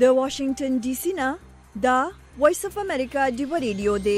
د واشنگټن ډي سي نه دا وایس اف امریکا دی ریډیو دی.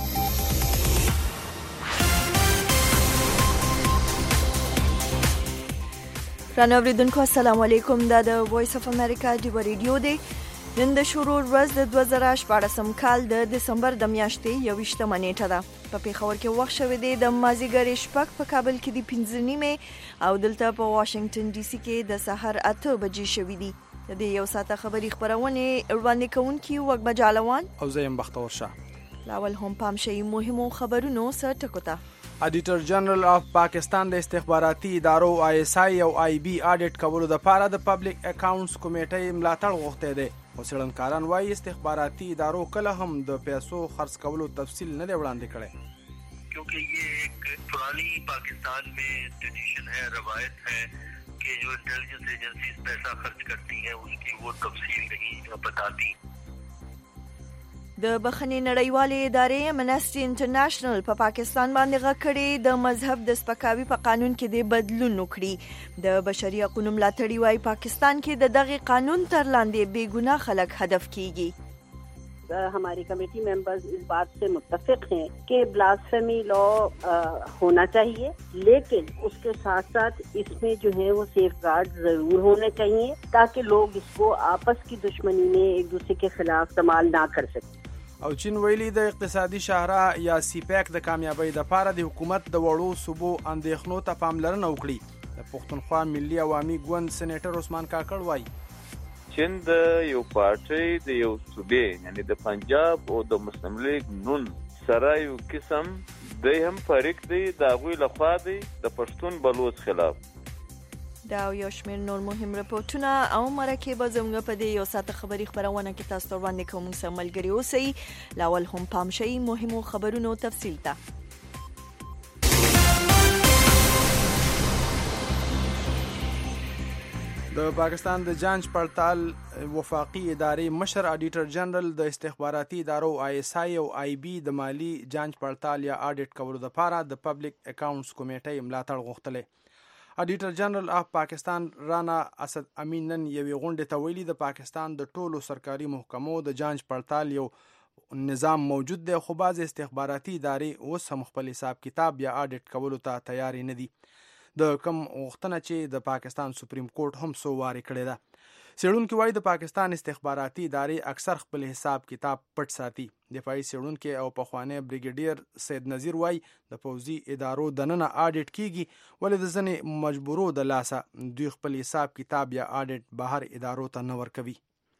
رانه اوریدونکو السلام علیکم. دا د وایس اف امریکا دی ریډیو دی. نن د شروع ورځ د 2014 کال د دسمبر د میاشتې 21 نیټه ده. په پیښور کې وخت شوی دی د مازیګر شپږ، په کابل کې د 5:30 او دلته په واشنگټن ډي سي کې د سحر 8 بجې شوی دی. د دې یو ساعته خبري خبرونه وړاندې کوونکي وګ بجالوان او زیم بختور شاه. لاول هم پام شي مهمو خبرونو سره ټکوته. اډیټر جنرال اف پاکستان د استخباراتي ادارو ISI او IB اډیټ کولو د پاره د پبلک اکاونټس کمیټې ملاتړ غوښته دی. وسړنکاران وايي استخباراتي ادارو کله هم د پیسو خرڅ کولو تفصیل نه دی وړاندې کړی، क्योंकि ये एक पुरानी पाकिस्तान में ट्रेडिशन है, रवायत है कि जो इंटेलिजेंस एजेंसीज पैसा खर्च करती हैं उसकी वो तफसील नहीं बताती. د بخښنې نړیوالې ادارې امنسټي انټرنیشنل په پاکستان باندې غږ کړی د مذهب د سپکاوي په قانون کې د بدلون وکړي. د بشري حقوقو ملاتړي وايي پاکستان کې د دغه قانون تر لاندې بے ګناه خلک هدف کیږي. हमारी कमेटी मेंबर्स इस बात से मुत्तफिक हैं कि ब्लास्फेमी लॉ होना चाहिए, लेकिन उसके साथ साथ इसमें जो है वो सेफगार्ड जरूर होने चाहिए ताकि लोग इसको आपस की दुश्मनी में एक दूसरे के खिलाफ इस्तेमाल ना कर सकें. او چین ویلي د اقتصادي شاهراه یا سیپیک د کامیابی د پاره د حکومت د وړو صوبو اندېښنو ته پاملرنه وکړي. د پښتونخوا ملي عوامي ګوند سېنیټر عثمان کاکړ وايي چین د یو پارټي د یو صوبې یعنی د پنجاب او د مسلم لیگ نون سره یو قسم د هم فرق دی د هغوی لخوا دی د پښتون بلوچ خلاف. دا یو شمېر نور مهم رپورټونه او مرکه به زموږ په دې یو ساعت خبري خبرونه کې تاسو ته وړاندې کوم. سم ملګری اوسئ. لاول هم پام شي مهمو خبرونو تفصیل ته. د پاکستان د جانچ پړتال وفاقي ادارې مشر اډیټر جنرال د استخباراتي ادارو ISI او IB د مالی جانچ پړتال یا اډیټ کولو لپاره د پبلک اکاونټس کمیټې ملاتړ غوښتلې. اډیټر جنرال اف پاکستان رانا اسد امین نن یوې غونډې ته ویلي د پاکستان د ټولو سرکاري محکمو د جانچ پړتال یو نظام موجود دی، خو بعض استخباراتي ادارې اوس هم خپل حساب کتاب یا اډیټ کولو ته تیار نه دي. د کم غوښتنه چې د پاکستان سپریم کورټ هم سو واري کړی ده. څېړونکي وایي د پاکستان استخباراتي ادارې اکثر خپل حساب کتاب پټ ساتي. دفاعي څېړونکي او پخوانی بریګیډیر سید نذیر وایي د پوځي ادارو دننه اډیټ کیږي، ولې د ځینې مجبورو د لاسه دوی خپل حساب کتاب یا اډیټ بهر ادارو ته نه ورکوي.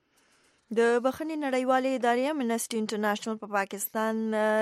د بخښنې نړیوالې ادارې امنسټي انټرنیشنل په پاکستان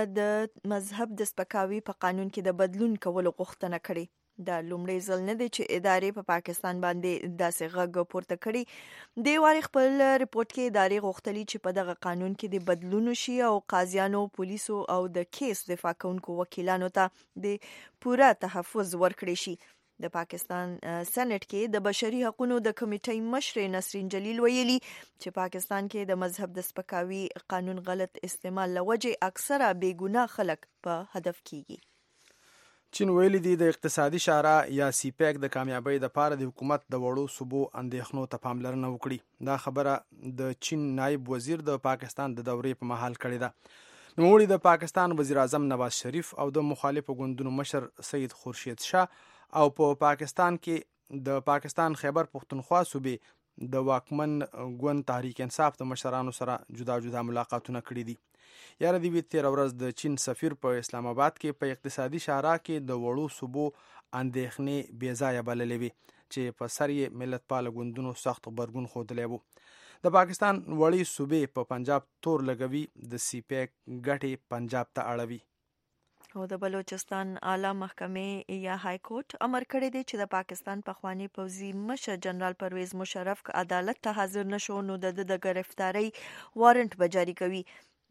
د مذهب د سپکاوي په قانون کې د بدلون کولو غوښتنه کړې. دا لومړی ځل نه دی چې ادارې په پاکستان باندې داسې غږ پورته کړي. د واري خپل ریپورت کې ادارې غوښتلي چې په دغه قانون کې د بدلون وشي او قاضیانو، پولیسو او د کیس دفاع کوونکو وکیلانو ته د پوره تحفظ ورکړي شي. د پاکستان سېنات کې د بشري حقوقو د کمیټې مشر نسرین جلیل ویلي چې پاکستان کې د مذهب د سپکاوي قانون غلط استعمال لوجه اکثره بے ګناه خلک په هدف کیږي. چین ویلي دی د اقتصادي شاهراه یا سیپیک د کامیابی د پاره د حکومت د وړو صوبو اندېښنو ته پاملرنه وکړي. دا خبره د چین نائب وزیر د پاکستان د دورې په مهال کړې ده. نوموړي د پاکستان وزیر اعظم نواز شریف او د مخالفو ګوندونو مشر سید خورشید شاه او په پاکستان کې د پاکستان خیبر پختونخوا صوبې د واکمن ګوند تحریک انصاف د مشرانو سره جدا جدا ملاقاتونه کړي دي. یاره دی وی 13 ورځ د چین سفیر په اسلام آباد کې په اقتصادي شاهراه کې د وړو صوبو اندېښنې بې ځایه بللې وي چې په سر یې ملت پال ګوندونو سخت غبرګون ښودلی وو. د پاکستان وړې صوبې په پنجاب تور لګوي، د سیپیک ګټې پنجاب ته اړوي. او د بلوچستان اعلی محکمې یا های کورټ امر کړی دی چې د پاکستان پخوانی پوځي مشر جنرال پرویز مشرف که عدالت ته حاضر نشو نو د گرفتاری وارنټ به جاری کوي.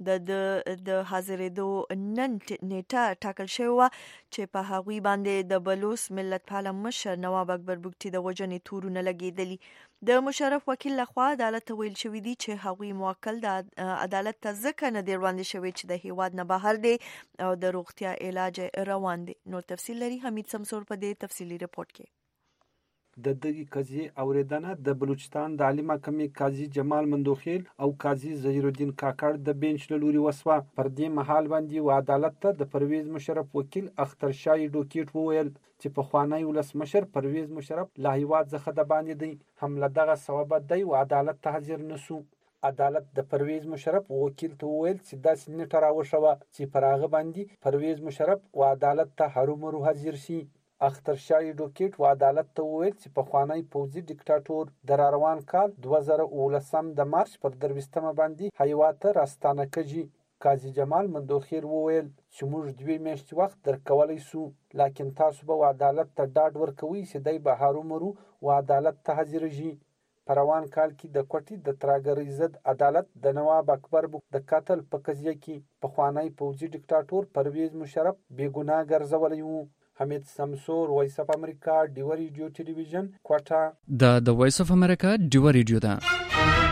د حاضرېدو نن نیټه ټاکل شوې وه چې په هغوی باندې د بلوچ ملت پاله مشر نواب اکبر بګټي د وژنې تورونه لګېدلي. د مشرف وکیل لخوا عدالت ته ویل شوي دي چې هغوی موکل د عدالت ته ځکه نه دی وړاندې شوی چې د هیواد نه بهر دی او د روغتیا علاج روان دی. نور تفصیل لري حمید سمسور په دې تفصیلي رپورټ کې. د دغې قضیې اورېدنه د بلوچستان د عالي محکمې قاضي جمال مندوخیل او قاضي ظهیر الدین کاکړ د بینچ له لوري وسوه. پر دې مهال باندې و عدالت ته د پرویز مشرف وکیل اخترشاه ډوکیټ وویل چې پخوانی ولسمشر پرویز مشرف له هیواد څخه د باندې دی، هم له دغه سببه دی و عدالت ته حاضر نسو. عدالت د پرویز مشرف وکیل ته وویل چې داسې نیټه راوښوه چې پر هغه باندې پرویز مشرف و عدالت ته هرومرو حاضر شي. اخترشاه ډوکیټ و عدالت ته وویل چې پخوانی پوځي ډیکټاټور د راروان کال 2019 د مارچ پر 23 باندې هیواد ته راستانه کړي. قاضي جمال مندوخیل وویل چې موږ 2 میاشتې وخت درکولی سو، لکن تاسو به عدالت ته ډاډ ورکوي چې دی به هرومرو و عدالت ته حاضر شي. په روان کال کې د کوټې د ترهګرۍ ضد عدالت د نواب اکبر د قتل په قضیه کې پخوانی پوځي ډیکټاټور پرویز مشرف بې ګناه ګرځولی و. حمید سمسور، وایس اف امریکا، ډیوه ریډیو ټلویزیون، کوټه. د وایس اف امریکا ډیوه ریډیو ده.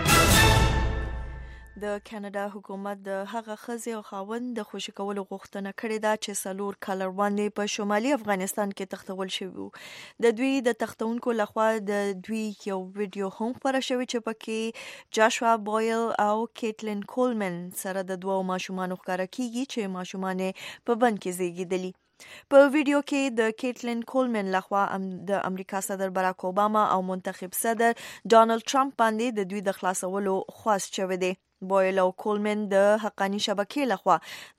د کاناډا حکومت د هغه ښځې او خاوند د خوشي کولو غوښتنه کړې ده چې 4 کال وړاندې په شمالي افغانستان کې تښتول شوي وو. د دوی د تښتونکو لخوا د دوی یو ویډیو هم خپاره شوی چې پکې جاشوا بویل او کیټلین کولمن سره د 2 ماشومانو ښکاره کیږي چې ماشومان په بند کې زیږیدلي. په ویډیو کې د کیټلین کولمن لخوا د امریکا صدر براک اوباما او منتخب صدر ډانلډ ټرمپ باندې د دوی د خلاصولو خواست شوی دی. بویل او کولمن د حقانی شبکې لخوا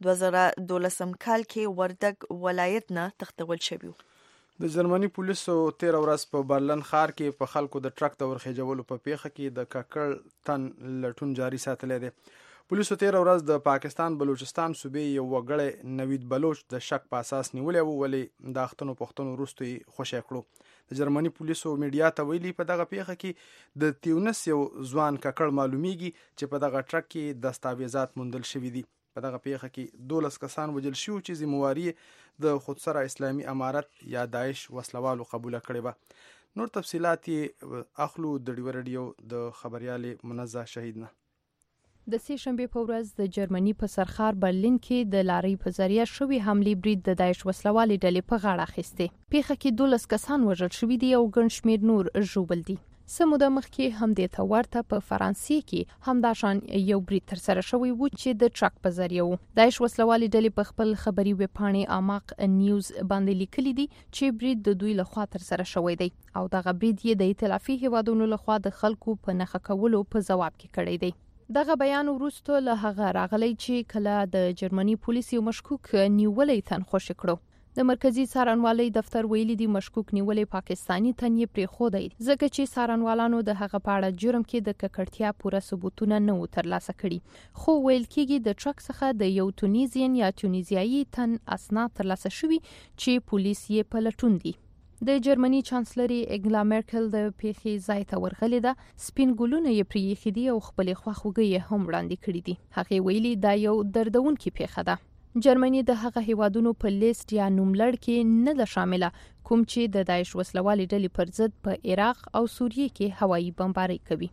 2012 کال کې وردګ ولایت نه تښتول شوی. د جرمني پولیسو 13 ورځ په برلن ښار کې په خلکو د ټرک د ورخېجولو په پیښه کې د ککړ تن لټون جاري ساتلی دی. پولیسو 13 ورځ د پاکستان بلوچستان صوبې یو وګړی نوید بلوچ د شک په اساس نیولی وو، ولې د اختنو پښتنو وروسته یې خوشی کړو. د جرمني پولیسو میډیا ته ویلي په دغه پیښه کې د تیونس یو ځوان ککړ معلومیږي چې په دغه ټرک کې دستاویزات موندل شوي دي. په دغه پیښه کې 12 کسان وژل شوي چې ذمہواري د خودسره اسلامي امارت یا داعش وسلوالو قبوله کړې وه. نور تفصیلات اخلو د ډیوه ریډیو د خبريالې منزه شهید نه. د سې شنبې په ورځ د جرمني په سرخار برلین کې د لارۍ په ذریعه شوی حملې برید د داعش وسلوالې ډلې په غاړه اخیستې. پیښه کې 12 کسان وژل شوي دي او ګڼ شمېر نور ژوبل دي. څه موده مخکې هم دې ته ورته په فرانسې کې همداشان یو برید ترسره شوی و چې د ټرک په ذریعه و. داعش وسلوالې ډلې په خپل خبري ویبپاڼې اماق نیوز باندې لیکلي دي چې برید د دوی لخوا ترسره شوی دی او دغه برید یې د ائتلافي هیوادونو لخوا د خلکو په نښه کولو په ځواب کې کړی دی. دغه بیان وروسته له هغه راغلی چې کله د جرمني پولیس یو مشکوک نیولې تن خوشی کړو. د مرکزی څارنوالۍ دفتر ویلي دی مشکوک نیولې پاکستانی تن یې پرېښودی ځکه چې څارنوالانو د هغه په اړه جرم کې د ککړتیا پوره ثبوتونه نه و ترلاسه کړي، خو ویل کېږي د ټرک څخه د یو تونیزین یا تونیزیایي تن اسناد ترلاسه شوي چې پولیس یې په لټون دي. د جرمني چانسلري انګلا میرکل د پیښې ځای ته ورغلې ده، سپین ګلونه یې پرې ایښي دي او خپلې خواخوږۍ یې هم وړاندې کړي دي. هغې ویلي دا یو دردونکې پیښه ده. جرمني د هغه هیوادونو په لیست یا نوملړ کې نه ده شامله کوم چې د داعش وسلوالې ډلې پر ضد په عراق او سوریه کې هوایي بمبارۍ کوي.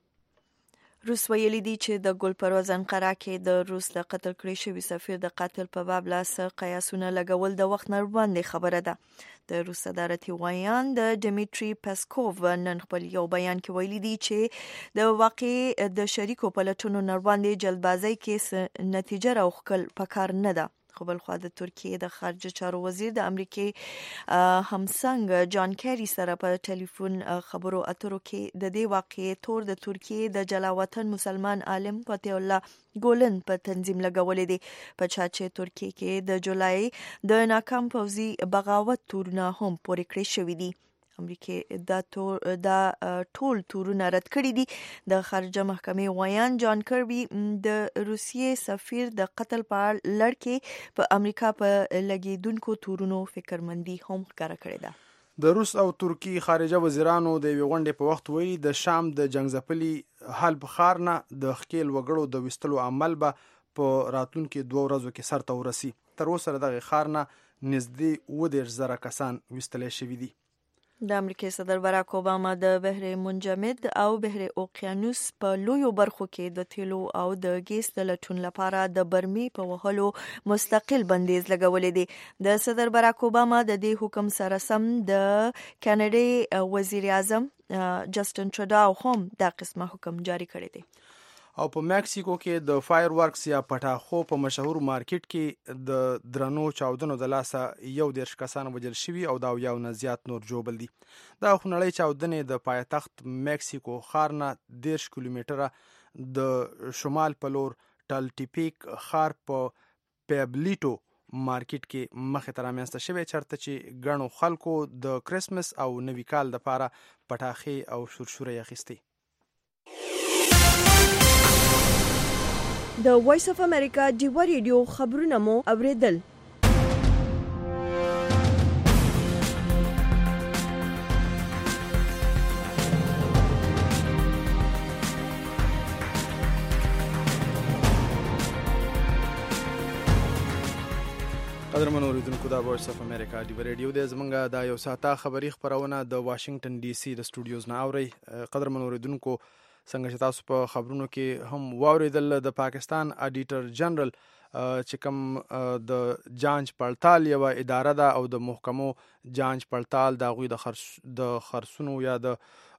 روس ویلي دی چې د ګل پروز انقره کې د روس د قتل کړي شوي سفیر د قتل په باب لاس قیاسونه لګول د وخت نه وړاندې خبره ده. د روس صدارتي ویان د ډیمیټری پسکوف نن خپل یو بیان کې ویلي دی چې د واقع د شریکو پلټونو نه وړاندې جلدبازۍ کې نتیجه راوخکل پکار نه ده. خو بل خوا د ترکیه د خارجه چارو وزیر د امریکای همسنګ جان کیری سره په ټلیفون خبرو اترو کې د دې واقعې تور د ترکیه د جلاوطن مسلمان عالم فتح الله ګولن په تنظیم لګولې دي، په چا چې ترکیه کې د جولای د ناکام پوځي بغاوت تورونه هم پورې کړی شوی دي. امریکا دا ټول تورونه رد کړی دي. د خارجه محکمې ویان جان کربي د روسیې سفیر د قتل په لړ کې په امریکا په لګیدونکو تورونو فکرمندي هم ښکاره کړې ده. د روس او ترکی خارجه وزیرانو د یوې غونډې په وخت ویلي د شام د جنگځپلي حلب ښار نه د ښکېل وګړو د ویستلو عمل به په راتلونکو 2 ورځو کې سرته ورسي. تر اوسه دغه ښار نه نږدې 20,000 کسان ویستلی شوي دي. د امریکای صدر باراک اوباما د بحر منجمد او بحر اوقیانوس په لویو برخو کې د تیلو او د ګیس د لټون لپاره د برمي په وهلو مستقل بندیز لګولې دي. د صدر باراک اوباما د دې حکم سره سم د کاناډا وزیر اعظم جسټن ټروډو هم دا قسمه حکم جاری کړی دی. او په مکسیکو کې د فایر ورکس یا پټاخو په مشهور مارکیټ کې د درنو چاودنو د لاسه 11 کسان وژل شوي او دا یو نه زیات نور جوړل دي. دا خونړۍ چاودنې د پایتخت مکسیکو ښار نه 10 کیلومتره د شمال په لور ټلټیپیک ښار په پیبلیټو مارکیټ کې مخې ته رامنځته شوی چرته چې ګڼو خلکو د کرسمس او نوي کال لپاره پټاخې او شورشورې اخیستي. د وایس اف امریکا ډیوا ریډیو خبرونه مو اوریدل. قدرمن اوریدونکو دا وایس اف امریکا ډیوا ریډیو د زمونږه د یو ساعته خبری خبرونه د واشنگټن ډي سي د سټوډیوز نه اوري. قدرمن اوریدونکو څنګه چې تاسو په خبرونو کې هم واوریدل د پاکستان اډیټر جنرال چې کوم د جانچ پړتال یو اداره ده او د محکمو جانچ پړتال د غوی د خرڅونو یا د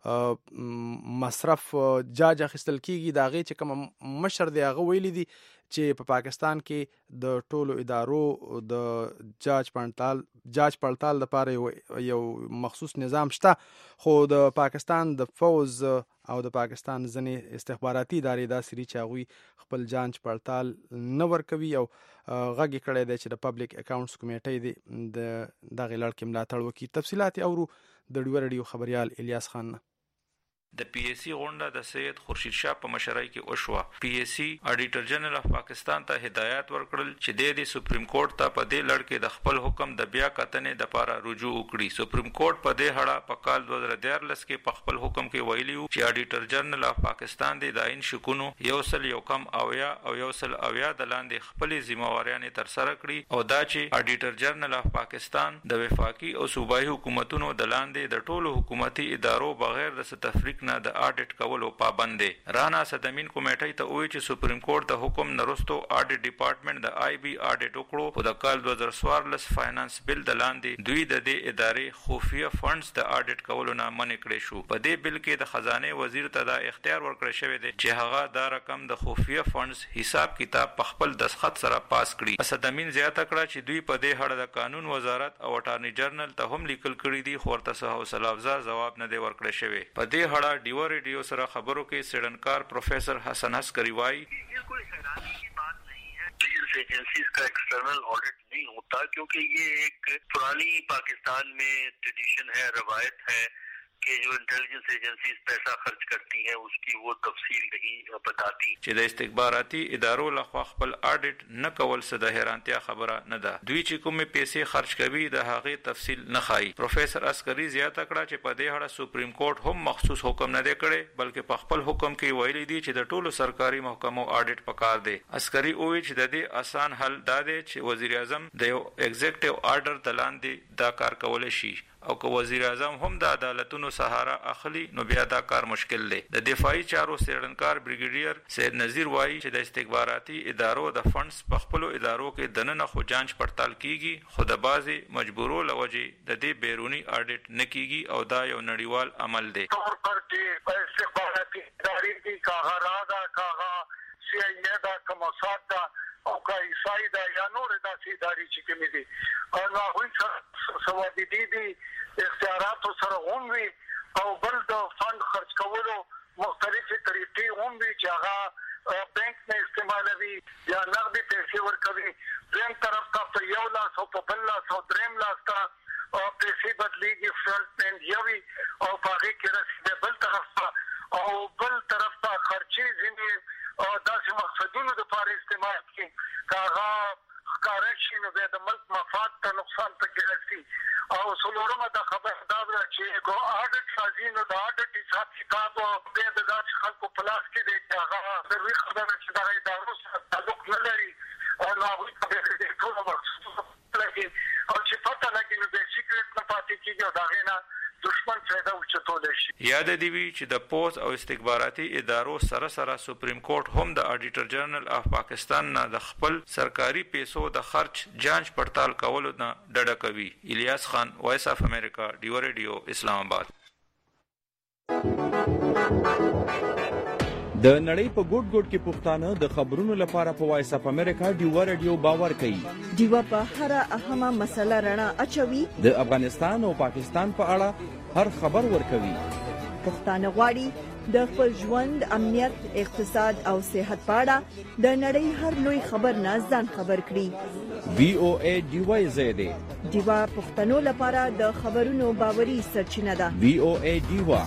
مصرف جاج اخیستل کیږي. دا غي چې کوم مشر دی هغه ویلي دي چې په پاکستان کې د ټولو ادارو د جاج پړتال لپاره یو مخصوص نظام شته، خو د پاکستان د فوز او د پاکستان ځنې استخباراتي ادارې داسې دي چې هغوی خپل جانچ پړتال نه ورکوي او غږ یې کړی دی چې د پبلک اکاونټس کمیټې د دغې لړ کې ملاتړ وکړي. تفصیلات اورو د ډیوا ریډیو خبریال الیاس خان. د پی ایس سی غونډه د سید خورشید شاه په مشرۍ کې وشوه. پی ایس سی اډیټر جنرال اف پاکستان ته هدایت ورکړل چې د سپریم کورټ ته په دې لړ کې د خپل حکم د بیا کتنې لپاره رجوع وکړي. سپریم کورټ په دې هړه په کال 2014 کې په خپل حکم کې ویلي و چې اډیټر جنرال اف پاکستان د داین شکونو یو کم اویا او یو د لاندې خپل ذمہواریانې تر سره کړي او دا چې اډیټر جنرال اف پاکستان د وفاقي او صوبایي حکومتونو د لاندې د ټولو حکومتي ادارو بغیر د تفریق نه د اډیټ کولو پابند دي. رانا صدمین کمیټې ته وایي چې سپریم کورټ د حکم نرستو اډیټ ډپارټمنټ د آی بی اډیټ وکړو او د کال 2014 فاینانس بل د لاندې دوی د دې ادارې خفیه فندز د اډیټ کولو نه منع کړی شو. په دې بل کې د خزانه وزیر ته دا اختیار ورکړی شوی دی چې هغه دا رقم د خفیه فندز حساب کتاب په خپل دسخط سره پاس کړي. صدمین زیاته کړه چې دوی په دې هړه د قانون وزارت او اټارنی جنرال ته هم لیکل کړي دي خو ورته څه حوصله افزا جواب نه دی ورکړی شوی. په دې هړه ډیوا ریډیو سره خبرو کې سیډنکار پروفیسر حسن عسکری وايي एजेंसीज का एक्सटर्नल ऑडिट नहीं होता क्योंकि ये एक पुरानी पाकिस्तान में ट्रेडिशन है, रवायत है कि जो इंटेलिजेंस एजेंसीज पैसा खर्च करती हैं उसकी वो तफसील नहीं बताती. چې د استخباراتي ادارو لخوا خپل اډیټ نه کول څه د حیرانتیا خبره نه ده. دوی چې کومې پیسې خرج کوي د هغې تفصیل نه ښایي. پروفیسر عسکری زیاته کړه چې په دې اړه سپریم کورټ هم مخصوص حکم نه دی کړی بلکې په خپل حکم کې ویلي دي چې د ټولو سرکاري محکمو اډیټ پکار دی. عسکری وایي چې د دې آسان حل دا دی چې وزیر اعظم د یو ایگزیکټیو آرډر د لاندې دا کار کولی شي او که وزیر اعظم هم د عدالتونو سهارا اخلي نو بیا دا کار مشکل دی. د دفاعي چارو سیډنکار بریګیډیر سید نذیر وایي چې د استخباراتي ادارو د فندز په خپل ادارو کې دننه خو جانچ پړتال کیږي خو د بعضي مجبورو لوجې د دې بیرونی اډیټ نه کیږي او دا یو نړیوال عمل دی. طور پر چې استخباراتي ادارې دي کاغه راغا کاغه سی ای ای دا کومصاد دا او کا عیسائی دا یا نور داسې ادارې چې کومې دي او هغوی سوادي دي اختیارات سره هم وي او بل د فند خرج کولو مختلفې طریقې هم وي چې هغه بینک نه استعمالوي یا نغدي پیسې ورکوي. دویم طرف ته په یو لاس او په بل لاس او دریم لاس ته پیسې بدلېږي فرنټ اینډ یوي او په هغې کې رسېږي بل طرف ته او بل طرف ته خرچې ځینې داسې مقصدونو دپاره استعمال کړي که هغه ښکاره شي نو بیا د ملک مفاد ته نقصان پکې رسي. او څلورمه دا خبره دا ده چې کو اډیټ راځي نو د اډیټ حساب کتاب بیا د داسې خلکو په لاس کې دی چې هغه ضروري خبره چې دغه ادارو سره تعلق نه لري او هغوی ته بیا د ټولو مخصوص لګي او چې پته لګي نو بیا سیکرټ نه پاتې کېږي او د هغې نه دشمن فائدہ اوچتول شي. یاد دی وی چې د پوز او استخباراتي ادارو سره سپریم کورټ هم د اډیټر جنرال اف پاکستان نه د خپل سرکاري پیسو د خرچ جانچ پړتال کولو نه ډډه کوي. الیاس خان، وایس اف امریکا، ډیو ریډیو، اسلام آباد. د نړۍ په ګوټ ګوټ کې پښتانه د خبرونو لپاره په وایس اف امریکا ډیو ریډیو باور کوي. ډیو په هر اهمه مسله رڼا اچوي. د افغانستان او پاکستان په اړه هر خبر ورکوي. پښتانه غواړي د خپل ژوند، امنیت، اقتصاد او صحت په اړه د نړۍ هر لوی خبر نه ځان خبر کړي. VOA ډیو زیاده ډیو پښتنو لپاره د خبرونو باوري سرچینه ده. VOA ډیو.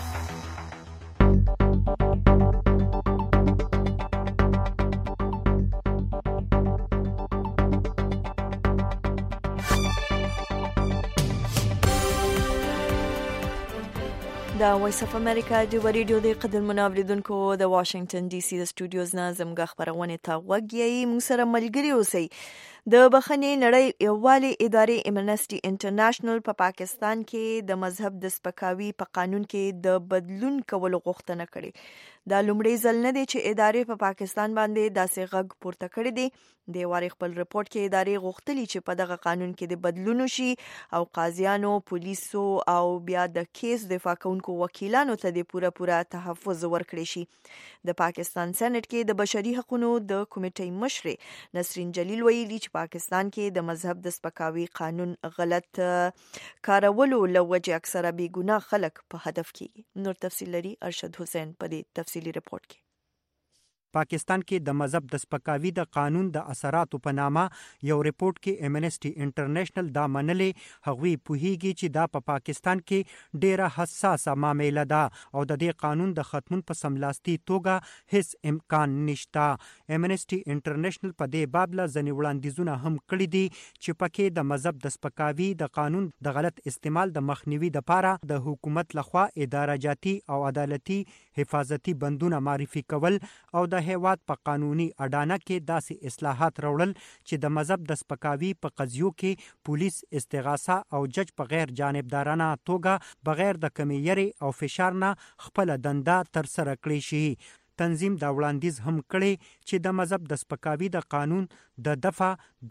دا وایس اف امریکا د ریډیو د قدر منابلیدونکو د واشنگټن ډي سي د سټوډیوز نه زموږ خبرونه ته وګورئ. موږ سره ملګری اوسئ. د بخښنې نړۍ یووالي ادارې امنسټي انټرنیشنل په پاکستان کې د مذهب د سپکاوي په قانون کې د بدلون کولو غوښتنه کړې. دا لومړی ځل نه دی چې ادارې په پاکستان باندې داسې غږ پورته کړی دی. د واري خپل رپورت کې ادارې غوښتلي چې په دغه قانون کې د بدلون وشي او قاضیانو، پولیسو او بیا د کیس دفاع کوونکو وکیلانو ته د پوره تحفظ ورکړي شي. د پاکستان سېنات کې د بشري حقوقو د کمیټې مشر نسرین جلیل ویلي چې پاکستان کې د مذهب د سپکاوي قانون غلط کارولو لوجه اکثره بې ګناه خلک په هدف کیږي. نور تفصیل لري ارشد حسین په دې تفصیلی رپورت کې. پاکستان کې د مذهب د سپکاوي د قانون د اثراتو په نامه یو ریپورت کې امنسټي انټرنیشنل دا منلې هغوی پوهیږي چې دا په پاکستان کې ډیره حساسه معامله ده او د دې قانون د ختمون په سملاستی توګه هیڅ امکان نشته. امنسټي انټرنیشنل په دې باب له ځنې وړاندیزونه هم کړي دي چې پکې د مذهب د سپکاوي د قانون د غلط استعمال د مخنیوي لپاره د حکومت لخوا اداره جاتي او عدالتي حفاظتي بندونه معرفي کول او د هیواد په قانوني اډانه کې داسې اصلاحات راوړل چې د مذهب د سپکاوي په قضیو کې پولیس استغاثه او جج په غیر جانبدارانه توګه بغیر د کمې یری او فشار نه خپل دنده تر سره کړی شي. تنظیم دا وړاندیز هم کړي چې د مذهب د سپکاوي د قانون د دفعه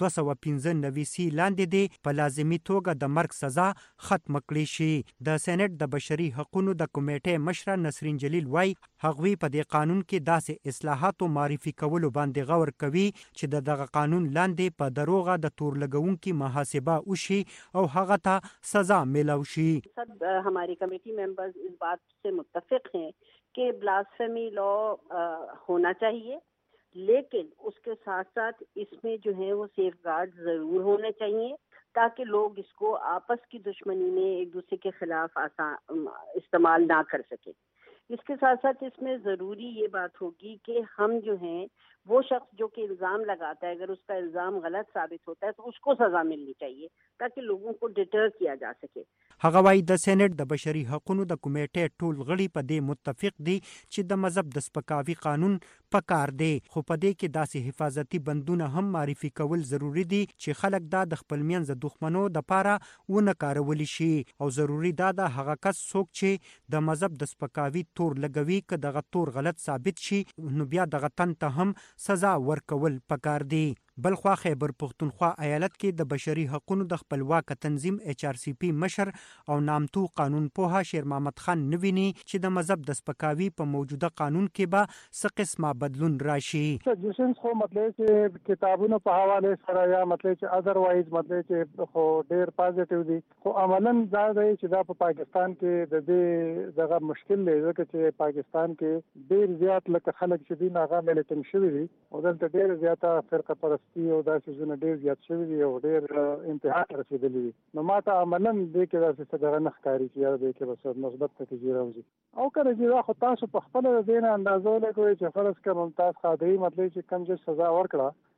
295 لاندې دی په لازمي توګه د مرګ سزا ختم کړي شي. د سېنات د بشري حقوقو د کمیټې مشر نسرین جلیل وای هغوی په دې قانون کې داسې اصلاحاتو معرفي کولو باندې غور کوي چې دغه قانون لاندې په دروغه د تور لګونکو محاسبه وشي او هغه ته سزا ملو شي. سب हमारी कमेटी मेंबर्स इस बात से मुत्तफिक हैं कि ब्लास्फेमी लॉ होना चाहिए, लेकिन उसके साथ साथ इसमें जो है वो सेफ गार्ड जरूर होने चाहिए ताकि लोग इसको आपस की दुश्मनी में एक दूसरे के खिलाफ आसान इस्तेमाल ना कर सके. इसके साथ साथ इसमें ज़रूरी ये बात होगी कि हम जो हैं वो शख्स जो कि इल्ज़ाम लगाता है, अगर उसका इल्ज़ाम गलत साबित होता है तो उसको सज़ा मिलनी चाहिए ताकि लोगों को डिटर किया जा सके. هغه وايي د سېنات د بشري حقوقو د کمیټې ټول غړي په دې متفق دي چې د مذهب د سپکاوي قانون پکار دی، خو په دې کې داسې حفاظتي بندونه هم معرفي کول ضروری دي چې خلک دا د خپل منځ دښمنو د پاره ونه کارول شي او ضروری دا د هغه کس څوک چې د مذهب د سپکاوي تور لګوي که دغه تور غلط ثابت شي نو بیا دغه تن ته هم سزا ورکول پکار دی. بلخوا خیبر پختونخوا ایالت کې د بشري حقوقو د خپلواک تنظیم HRCP مشر او نامتو قانون پوها شیر محمد خان نویني چې د مذهب د سپکاوي په موجوده قانون کې به څه قسمه بدلون راشي. سجیشنز خو مطلب چې کتابونو په حواله سره یا مطلب چې اذروایز مطلب چې خو ډیر پازیټیو دي، خو عملاً دا دی چې دا په پاکستان کې د دې دغه مشکل دی ځکه چې پاکستان کې ډیر زیات لکه خلک چې دین هغه ملتن شوی دي او دلته ډیر زیاته فرقه پرستی او داسې زونه ډیر زیات شوی دي او ډیر انتها رسیدلی دي. نو ماته عملاً دې کې داسې څه دغه نه ښکاري چې یاره دې کې به مثبت نتیجې راوځي او کله چې دا خو تاسو په خپله د دې نه اندازه ولګوئ چې فرض کړه ممتاز قادري مطلب چې کوم چې سزا ورکړه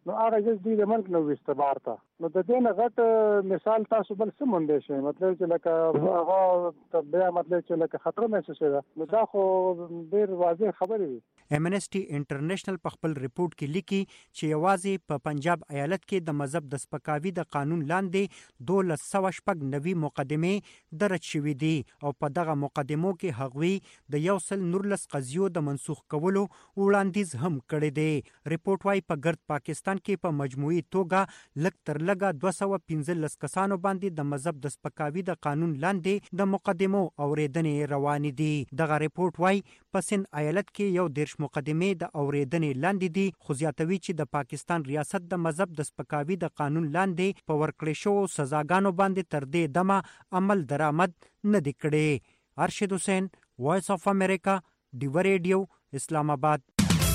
نو هغه د دې ملک نو وسته بارته نو د دې نه غټ مثال تاسو بل څه مونږ شي مطلب چې لکه هغه بیا مطلب چې لکه خطر محسوس ده نو دا خو ډېر واضح خبرې دي. امنسټي انټرنیشنل په خپل ریپورت کې لیکي چې یوازې په پنجاب ایالت کې د مذهب د سپکاوي د قانون لاندې 1290 مقدمې درج شوې دي او په دغه مقدمو کې هغوی د 119 قضیو د منسوخ کولو وړاندیز هم کړی دی. ریپورت وايي په ګرد پاکستان کې په مجموعي توګه لږ تر لږه 215 کسانو باندې د مذهب د سپکاوي د قانون لاندې د مقدمو اوریدنې روانې دي. دغه ریپورت وايي په سند ایالت کې یو 10 مقدمې د اوریدنې لاندې دي خو زیاتوي چې د پاکستان ریاست د مذهب د سپکاوي د قانون لاندې په ورکړې شوو سزاګانو باندې تر دې دمه عمل درآمد نه دی کړی. ارشد حسین، وایس اف امریکا، ډیو ریډیو، اسلام آباد.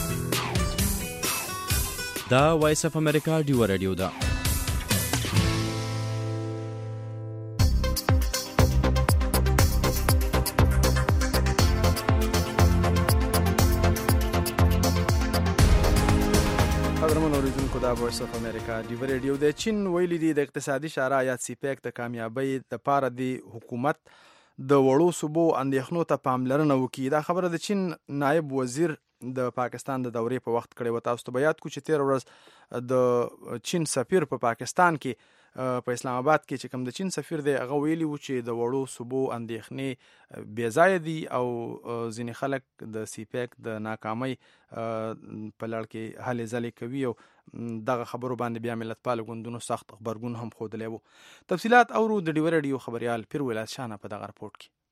دا وایس اف امریکا ډیو ریډیو ده. دا وایس اف امریکا ډیو ریډیو د چین ویلي دي د اقتصادي شورا یا سیپیک د کامیابی د پاره دی حکومت د وړو صوبو اندېښنو ته پاملرنه وکړي. دا خبره د چین نائب وزیر د پاکستان د دورې په وخت کړي و. تاسو ته یاد کو چې 13 ورځ د چین سفیر په پاکستان کې په اسلام آباد کې چې کوم د چین سفیر دی هغه ویلي و چې د وړو صوبو اندېښنې بې ځایه دي او ځینې خلک د سیپیک د ناکامۍ په لړ کې هلې ځلې کوي او دغه خبرو باندې بیا ملتپال ګوندونو سخت خبرګون هم ښودلی و. تفصیلات اورو د ډیو ریډیو خبريال پیر ولایت شانه په دغه رپورټ کې.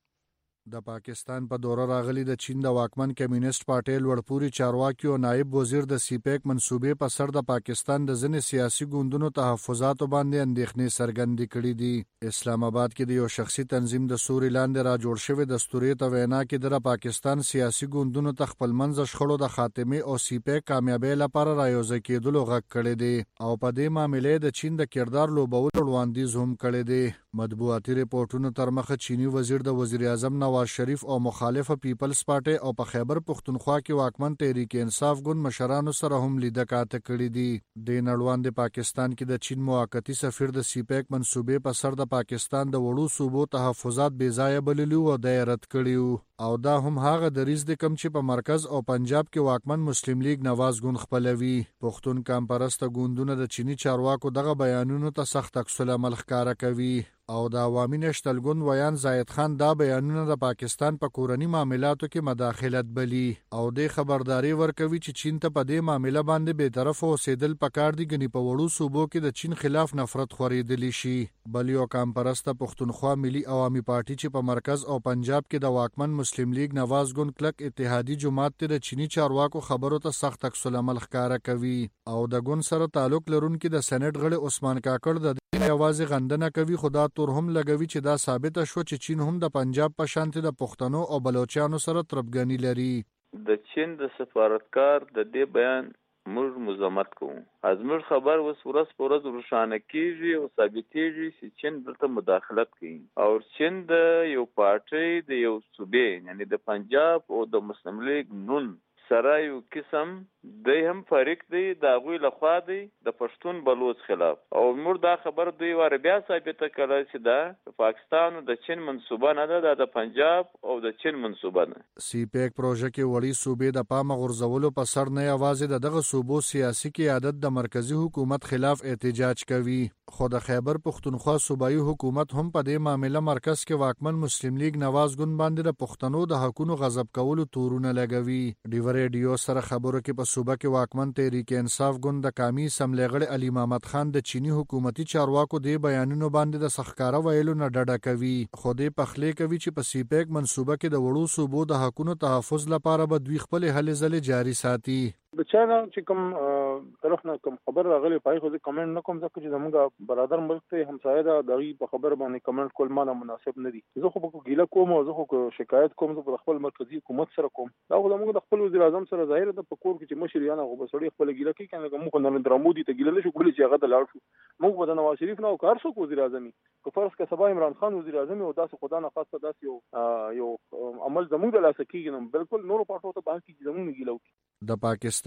د پاکستان په دوره راغلي د چین د واکمن کمیونست پارټي لوړپوړي چارواکي او نائب وزیر د سیپیک منصوبې په سر د پاکستان د ځینې سیاسي ګوندونو تحفظاتو باندې اندېښنې څرګندې کړې دي. اسلام آباد کې د یو شخصي تنظیم د سوري لاندې را جوړ شوی دستوري ته وینا کې د پاکستان سیاسي ګوندونو ته خپل منځ شخړو د خاتمه او سیپیک کامیابی لپاره رايوځ کېدلو غږ کړی دی او په دې معاملې د چین د کردار لوبولو وړاندیز هم کړی دی. مطبوعاتي ریپورتونو تر مخه چینی وزیر د وزیر اعظم نواز شریف او مخالفه پیپلز پارټي او په خیبر پختونخوا کې واکمن تحریک انصاف ګوند مشرانو سره هم لیدکاته کړې دي. د نړیوال د پاکستان کې د چین موقتی سفیر د سیپیک منصوبې په سر د پاکستان د وړو صوبو تحفظات بې ځایه بللي او د رد کړیو او دا هم هغه دریځ د کم چې په مرکز او پنجاب کې واکمن مسلم لیگ نواز ګوند خپلوي. پښتون کمپرسته ګوندونه د چینی چارواکو دغه بیانونو ته سخت عکس العمل ښکاره کوي او د عوامي نشتل ګوند ویان زاید خان دا بیانونه د پاکستان په کورنی معاملاتو کې مداخلت بلی او د خبرداري ورکوي چې چین ته په دې معاملې باندې به طرف اوسېدل پکار دي غني په وړو صوبو کې د چین خلاف نفرت خورېدلی شي. بل یو کمپرسته پښتونخوا ملي عوامي پارټي چې په مرکز او پنجاب کې د واکمن مسلم لیگ نواز ګوند کلک اتحادی جماعت ته د چینی چارواکو خبرو ته سخت عکس العمل ښکاره کوي او د ګوند سره تعلق لرونکي د سېنات غړي عثمان کاکړ د یوازې غندنه کوي خدا تور هم لګوي چې دا ثابت شو چې چین هم د پنجاب په شانتي د پښتنو او بلوچستان سره تربګنی لري. د چین د سفارتکار د دې بیان موږ مزمت کوو. ازمر خبر وس ورځ په ورځ روښانه کیږي او ثابتېږي چې چین دلته مداخلت کوي او چین د یو پارټي د یو صوبې یعنی د پنجاب او د مسلم لیگ نون سره یو قسم د هم فریق دی د غوی لخوا دی د پښتون بلوچ خلاف او موږ دا خبر دوی ور بیا ثابت کړل چې دا پاکستان او د چین منسوبه نه ده د پنجاب او د چین منسوبه نه. سی پیک پروژه کې وړي صوبې د پامه غورځولو په سر نه یوازې دغه صوبو سیاسي قیادت د مرکزی حکومت خلاف احتجاج کوي خو د خیبر پختونخوا صوبایي حکومت هم په دې معاملې مرکز کې واکمن مسلم لیگ نواز ګوند باندې د پښتنو د حقونو غضب کولو تورونه لګوي. ډیو ریډیو سره خبرو کې په صوبه کې واکمن تحریک انصاف ګوند د قومي اسمبلی غړي علي محمد خان د چینی حکومتي چارواکو د بیانونو باندې د سخکاره ویلو نه ډډه کوي خو دې پخلې کوي چې په سیپیک منصوبه کې د وړو صوبو د حقونو تحفظ لپاره به دوی خپل هلې ځلې جاري ساتي. بچانا چې کوم طرف نه کوم خبر راغلی پای خو کمنټ نه کوم ځکه چې زموږ برادر ملک ته همسایه دا دغه په خبر باندې کمنټ کول ماله مناسب نه دي. زه خو په ګیله کوم او زه خو شکایت کوم زه خپل مرکزی حکومت سره کوم. دا خو زموږ د خپل وزیر اعظم سره ظاهر ده په کور کې چې مشر یانه غو بسړي خپل ګیله کوي کنه موږ نریندرا مودي ته ګیله نشو کولای چې هغه د لاړ شو. موږ په نواز شریف نه او کار شو وزیر اعظم کو فرض کا سبا عمران خان وزیر اعظم او داسې خدا نه خاصه داسې یو عمل زموږ د لاسه کېږي نه بالکل نور پټو ته باندې زموږ ګیله. د پاکستان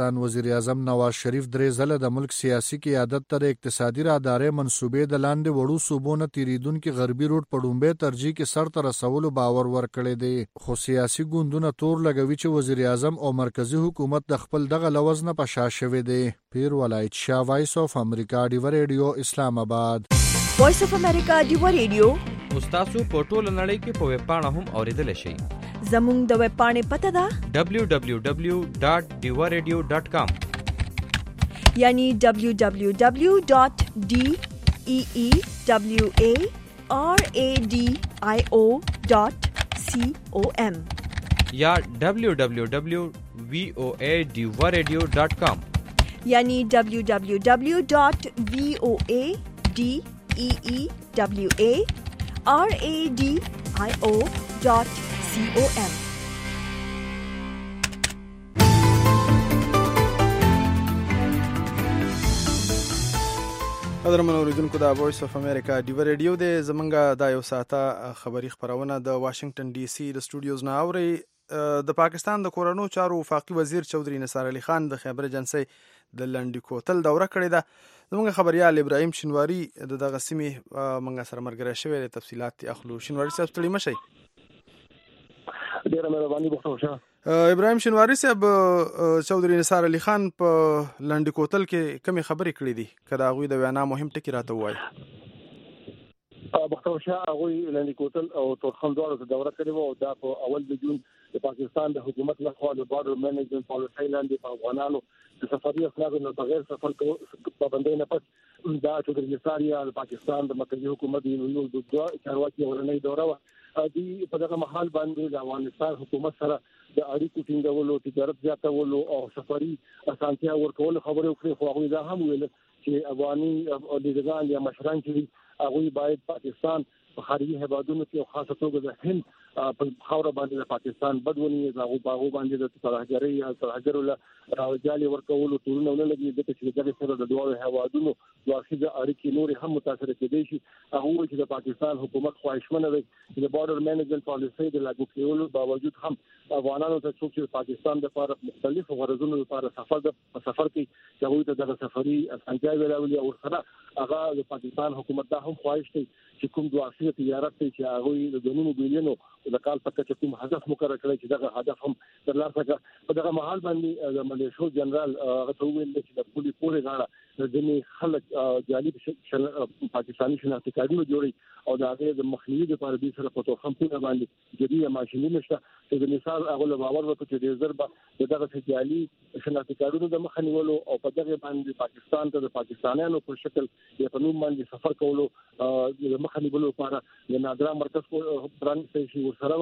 پاکستان وزیر اعظم نواز شریف درې ځله د ملک سیاسي قیادت ته د اقتصادي راهدارۍ منصوبې د لاندې وړو صوبو نه تیریدونکي غربي روډ په ډومبۍ ترجیح کې سر ته رسولو باور ورکړی دی، خو سیاسي ګوندونه تور لګوي چې وزیر اعظم او مرکزی حکومت د خپل دغه لوز نه په شا شوی دی. پیر ولایت شاه، وایس اف امریکا ډیو ریډیو، اسلام آباد. وایس اف امریکا ډیو ریډیو تاسو په ټوله نړۍ کې په ویب پاڼه هم اوریدل شئ. زموږ د ویب پاڼې پته ده www.diwaradio.com، یعنی www.deewaradio.com یا www.voadiwaradio.com، یعنی www.voadiwaradio.com. قدرمن اوریدونکو د وایس اف امریکا ډیو ریډیو د زمونږه د یو ساعته خبری خبرونه د واشنگټن ډي سي د سټوډیوز نه اوري. د پاکستان د کورونو چارو وفاقي وزیر چودري نثار علي خان د خیبر ایجنسي د لنډي کوتل دوره کړې ده. زمونږ خبريال ابراهيم شنواري دغه سیمې منګه سره مرګره شوی د تفصيلات اخلو. شنواري صاحب تړي مشي. ډیره مهرباني وکړئ. ابراهيم شنواري صاحب، چودري نثار علي خان په لنډي کوتل کې کومې خبرې کړې دي؟ کله هغه د وینا مهم ټکی راته وایي. بختور شاه هغه لنډي کوتل او تورخم دوره دوره کړې وو، دا په اول د جون د پاکستان د حکومت لخوا د بارډر مینجمنت پالیسي لاندې په افغانانو د سفري اسنادو نه بغیر سفر پابندۍ نه پس دا چودري نثار د پاکستان د مرکزی حکومت یو د چارواکي ورنۍ دوره و. دی په دغه محل باندې د افغانستان حکومت سره د اړیکو ټینګولو، تجارت زیاتولو او سفري اسانتیا ورکولو خبرې وکړې، خو هغه دا هم ویل چې افغاني لیډران یا مشران چې هغه باید پاکستان په خارجي هیوادونو کې او خاصه توګه د هند په خاور باندې د پاکستان بدونی زغو باغو باندې د ترهګرۍ یا ترهګرو له راوځالي ورکولو تورونه نه لګي د چې دغه سره د دوه هیوادونو واخیزه اړیکې نور هم متاثر کېدي شي. هغه چې د پاکستان حکومت خواهشمنه وي چې د بارډر مینجمنت پالیسي د لاګو کولو باوجود هم افغانانو ته څوک چې پاکستان د لپاره مختلفو غرضونو لپاره سفر کوي چې هغه ته د سفري اسانتیا ویلي او سره هغه د پاکستان حکومت دا هم خواهش کوي چې کوم دوه تجارت چې هغه د 2 بلینو د کال په کې کوم هدف مقرر کړی چې دغه هدف هم ترلاسه کړي. په دغه محل باندې د ملیشو جنرال هغه ته ویل چې د پولیس پورې غاړه ځینې خلک جالب پاکستاني شناختی کارتونه جوړي او د هغه د مخنیوي لپاره د سره په توخم په باندې جدي ماشيني نشته. د مثال هغه باور وکړي چې د ضربه دغه سجالي شناختی کارتونه د مخنیولو او په دغه باندې پاکستان ته د پاکستانیانو په شکل یې په نوم باندې سفر کولو د مخنیولو لپاره د نادرا مرکز پرانیستل شي سره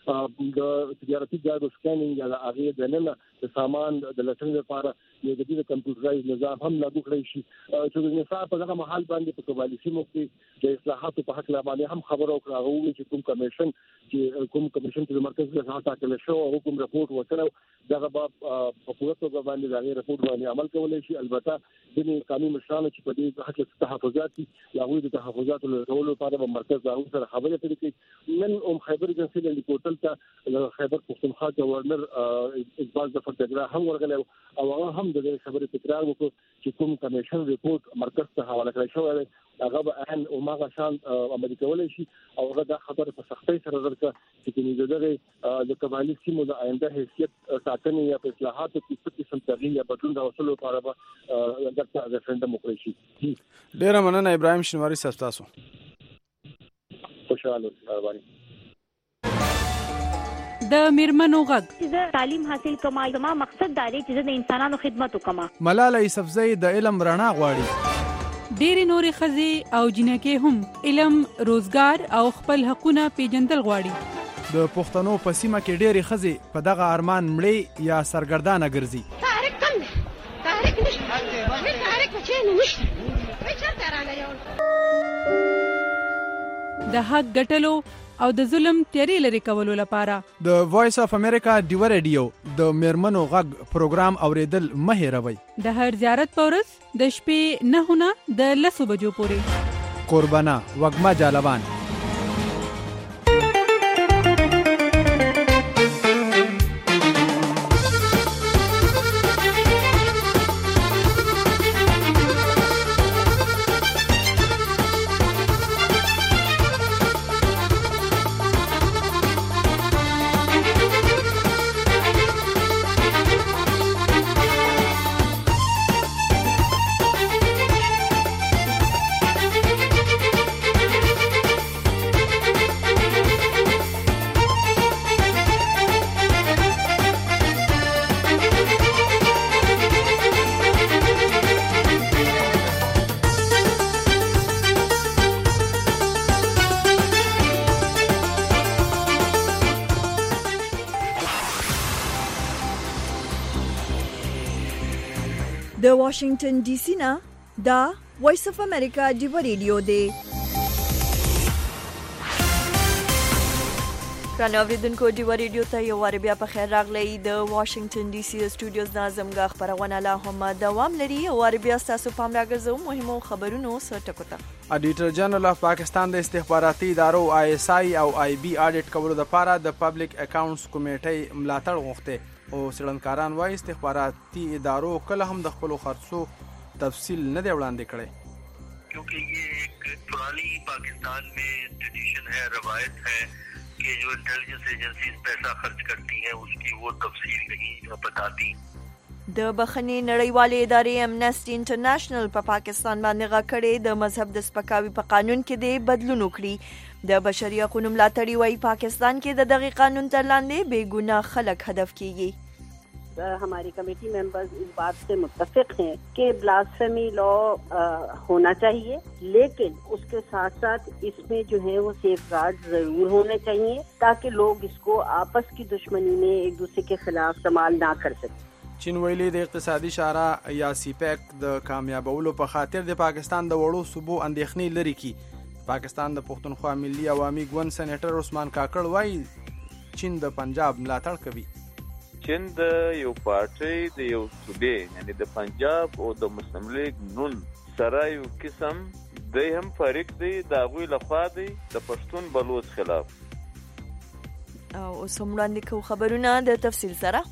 د تجارتي جادو سکینینګ یا هغه د نن د سامان د لټون لپاره یو جديد کمپیوټرایز نظام هم لاګو کړی شي. چې د نصاب په دغه محل باندې په قبالي سیمو کې د اصلاحاتو په حق باندې هم خبرو کړو چې کوم کمیشن چې د مرکز له ځای ټاکل شو او کوم رپورټ وکړو دغه په پوره توګه باندې دا رپورټ باندې عمل کولای شي. البته د قانوني مشرانو چې په دې حق تحفظات لاغوي د تحفظاتو له ټولو لپاره په مرکز راو سره خبرې کړې. نن خیبر ایجنسي د کوتل ته خیبر پښتونخوا گورنر اقبال ظفر تګرا هم ورغلی او هغه هم د خبرې تکرار وکړ چې کوم کمیشن ریپورت مرکز ته حواله کړی شو هغه به ان او ماغه شان عملي کولای شي او هغه د خبره په سختۍ سره درکړه چې دغه د قبایلی سیمو د آینده حیثیت ساتنې یا په اصلاحاتو کې څه قسم تغییر یا بدلون راوستلو لپاره به دغه ریفرندم وکړي شي. ډیر مننه ابراهيم شنواري صاحب، تاسو خوشاله اوسئ. د میرمنو غږ چې تعلیم حاصل کوم زما مقصد دا دی چې د انسانانو خدمت وکم. ملاله یوسفزۍ د علم رڼا غواړي. ډېری نورې ښځې او جنکې هم علم، روزګار او خپل حقونه پیژندل غواړي. د پښتنو په سیمه کې ډېری ښځې په دغه ارمان مړې یا سرګردانه ګرځي. تاریخ کم دی، تاریخ نشته، تاریخ چینه نشته. د حق ګټلو او د ظلم تیری لري کولو لپاره د وایس اف امریکا ډیو ریډیو د میرمنو غږ پروګرام اوریدل مه هېروئ. د هر زیارت په ورځ د شپې 9 نه د 10 بجو پورې. قربانا وګما جالوان. د واشنگټن ډي سي نه دا وایس اف امریکا ډیو ریډیو دی. رانه اوریدونکو ډیو ریډیو ته یو وار بیا په خیر راغلی. د واشنگټن ډي سي سټوډیوز نه زموږ خبرونه لا هم دوام لري. یو وار بیا تاسو پام راګرځو مهمو خبرونو سره ټکو ته. اډیټر جنرال اف پاکستان د استخباراتي ادارو ISI او IB اډیټ کولو لپاره د پبلک اکاونټس کمیټې ملاتړ غوښته او څېړنکاران وايي استخباراتي ادارو کله هم د خپل خرڅو تفصیل نه دی وړاندې کړی کیونکہ یہ ایک پرانی پاکستان میں ٹریڈیشن ہے, روایت ہے کہ جو انٹیلیجنس ایجنسیز پیسہ خرچ کرتی ہیں اس کی وہ تفصیل نہیں بتاتی. د بخښنې نړیوالې ادارې امنسټي انټرنیشنل په پاکستان باندې غاکړې د مذهب د سپکاوي په قانون کې د بدلون وکړي. د بشري حقوقو ملاتړي وايي پاکستان کې د دغه قانون تر لاندې بے ګناه خلک هدف کیږي. हमारी कमेटी मेंबर्स इस बात से मुत्तफिक हैं कि ब्लास्फेमी लॉ होना चाहिए, लेकिन उसके साथ साथ इसमें जो है वो सेफगार्ड जरूर होने चाहिए ताकि लोग इसको आपस की दुश्मनी में एक दूसरे के खिलाफ इस्तेमाल ना कर सकें. چین ویلي د اقتصادي شورا یا سیپیک د کامیابولو په خاطر د پاکستان د وړو صوبو اندېښنې لري کی. پاکستان د پښتونخوا ملي عوامي ګوند سېنیټر عثمان کاکړ وايي چین د پنجاب ملاتړ کوي. چین د یو پارټي د یو صوبې یعنی د پنجاب او د مسلم لیگ نون سره یو قسم د هم فریق دی د غوی لخوا دی د پښتون بلوچ خلاف. او وسمړاندې کو خبرونه د تفصیل سره.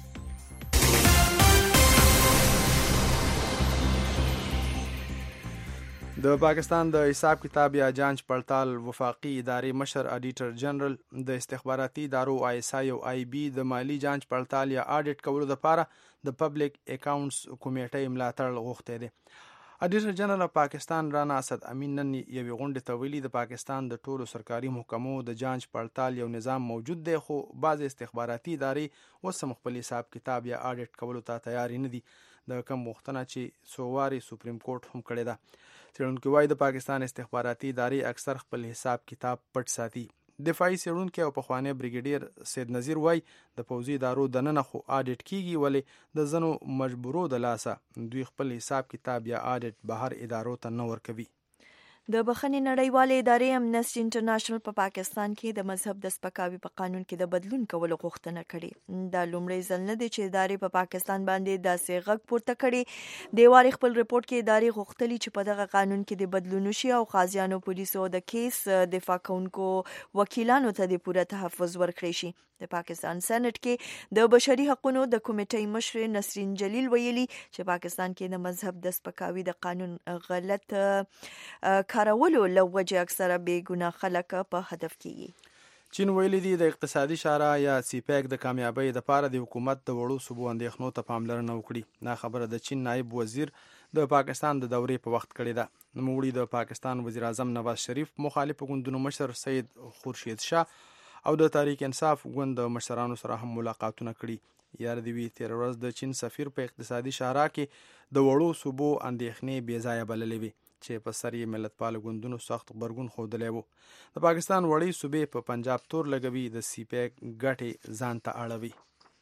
د پاکستان د حساب کتاب یا جانچ پړتال وفاقي ادارې مشر اډیټر جنرال د استخباراتي ادارو ISI او IB د مالی جانچ پړتال یا اډیټ کولو لپاره د پبلک اکاونټس کمیټې ملاتړ غوښته دي. اډیټر جنرال پاکستان رانا اسد امین نن یو غونډه ته ویلي د پاکستان د ټولو سرکاري محکمو د جانچ پړتال یو نظام موجود دی, خو بعض استخباراتي ادارې وسم خپل حساب کتاب یا اډیټ کولو ته تیار نه دي, د کوم وختونه چې سوواري سپریم کورټ هم کړی ده. څېړونکي وايي د پاکستان استخباراتي ادارې اکثر خپل حساب کتاب پټ ساتي. دفاعي څېړونکی او پخوانی بریګیډیر سید نذیر وايي د پوځي ادارو دننه خو اډیټ کیږي, ولې د ځنو مجبورو د لاسه دوی خپل حساب کتاب یا اډیټ بهر ادارو ته نه ورکوي. د بخښنې نړیوالې ادارې امنسټي انټرنیشنل په پاکستان کې د مذهب د سپکاوي په قانون کې د بدلون کولو غوښتنه کړې. دا لومړی ځل نه دی چې ادارې په پاکستان باندې داسې غږ پورته کړي. د واري خپل رپورت کې ادارې غوښتلي چې په دغه قانون کې د بدلون وشي او قاضیانو, پولیسو او د کیس دفاع کوونکو وکیلانو ته د پوره تحفظ ورکړي شي. د پاکستان سېنات کې د بشري حقوقو د کمیټې مشر نسرین جلیل ویلي چې پاکستان کې د مذهب د سپکاوي د قانون غلط کارولو لوجه اکثره بے ګناه خلک په هدف کیږي. چین ویلي دی د اقتصادي شورا یا سیپیک د کامیابی لپاره د حکومت د وړو صوبو اندېښنو ته پاملرنه وکړي. دا خبره د چین نائب وزیر د پاکستان د دورې په وخت کړې ده. نوموړي د پاکستان وزیر اعظم نواز شریف, مخالف ګوندونو مشر سید خورشید شاه او د تحریک انصاف ګوند د مشرانو سره هم ملاقاتونه کړي. یار دی وی تیر ورځ د چین سفیر په اقتصادي شورا کې د وړو صوبو اندېښنې بې ځایه بللې وي چې په سر یې ملتپال ګوندونو سخت غبرګون ښودلی وو. د پاکستان وړې صوبې په پنجاب تور لګوي, د سیپیک ګټې ځان ته اړوي.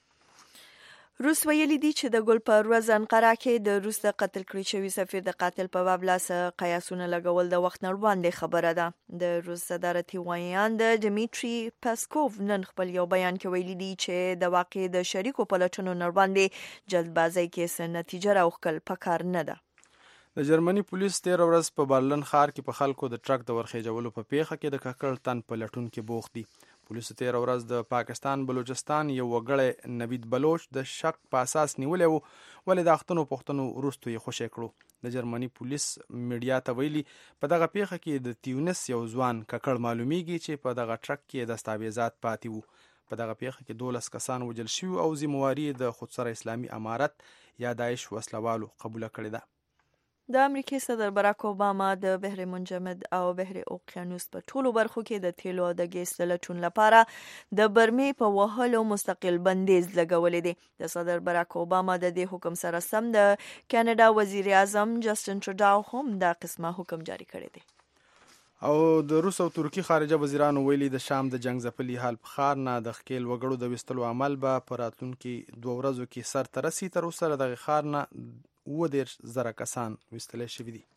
روس ویلي دی چې د ګل په ورځ انقره کې د روس د قتل کړي شوي سفیر د قاتل په باب لاس قیاسونه لګول د وخت نه وړاندې خبره ده. د روس صدارتي وایاند ډیمیټري پاسکوف نن خپل یو بیان کې ویلي دی چې د واقع د شریکو پلټنو نه وړاندې جلدبازۍ کې څه نتیجه راوښکل پکار نه ده. د جرمني پولیس تیر ورځ په برلن ښار کې په خلکو د ټرک د ورخېجولو په پیښه کې د ککړ تن په لټون کې بوخت دي. پولیسو تیر ورځ د پاکستان بلوچستان یو وګړی نوید بلوچ د شک په اساس نیولی وو, ولې د اختنو پښتنو وروستو یې خوشی کړو. د جرمني پولیس میډیا ته ویلي په دغه پیښه کې د تیونس یو ځوان ککړ معلومیږي چې په دغه ټرک کې دستاویزات پاتې وو. په دغه پیښه کې 12 کسان وژل شوي او ذمہواري د خودسره اسلامي امارت یا داعش وسلوالو قبوله کړې ده. د امریکای صدر باراک اوباما د بحر منجمد او بحر اوقیانوس په ټولو برخو کې د تیلو او د ګیس د لټون لپاره د برمې په وهلو مستقل بندیز لګولې دي. د صدر باراک اوباما د دې حکم سره سم د کاناډا وزیر اعظم جسټن ټروډاو هم دا قسمه حکم جاری کړی دی. او د روس او ترکی خارجه وزیرانو ویلي د شام د جنگ ځپلي حال په ښار نه د ښکېل وګړو د وستلو عمل به په راتلونکي 2 ورځو کې سر ته رسي. تر اوسه دغه ښار نه 30,000 کسان وستل شوي دي.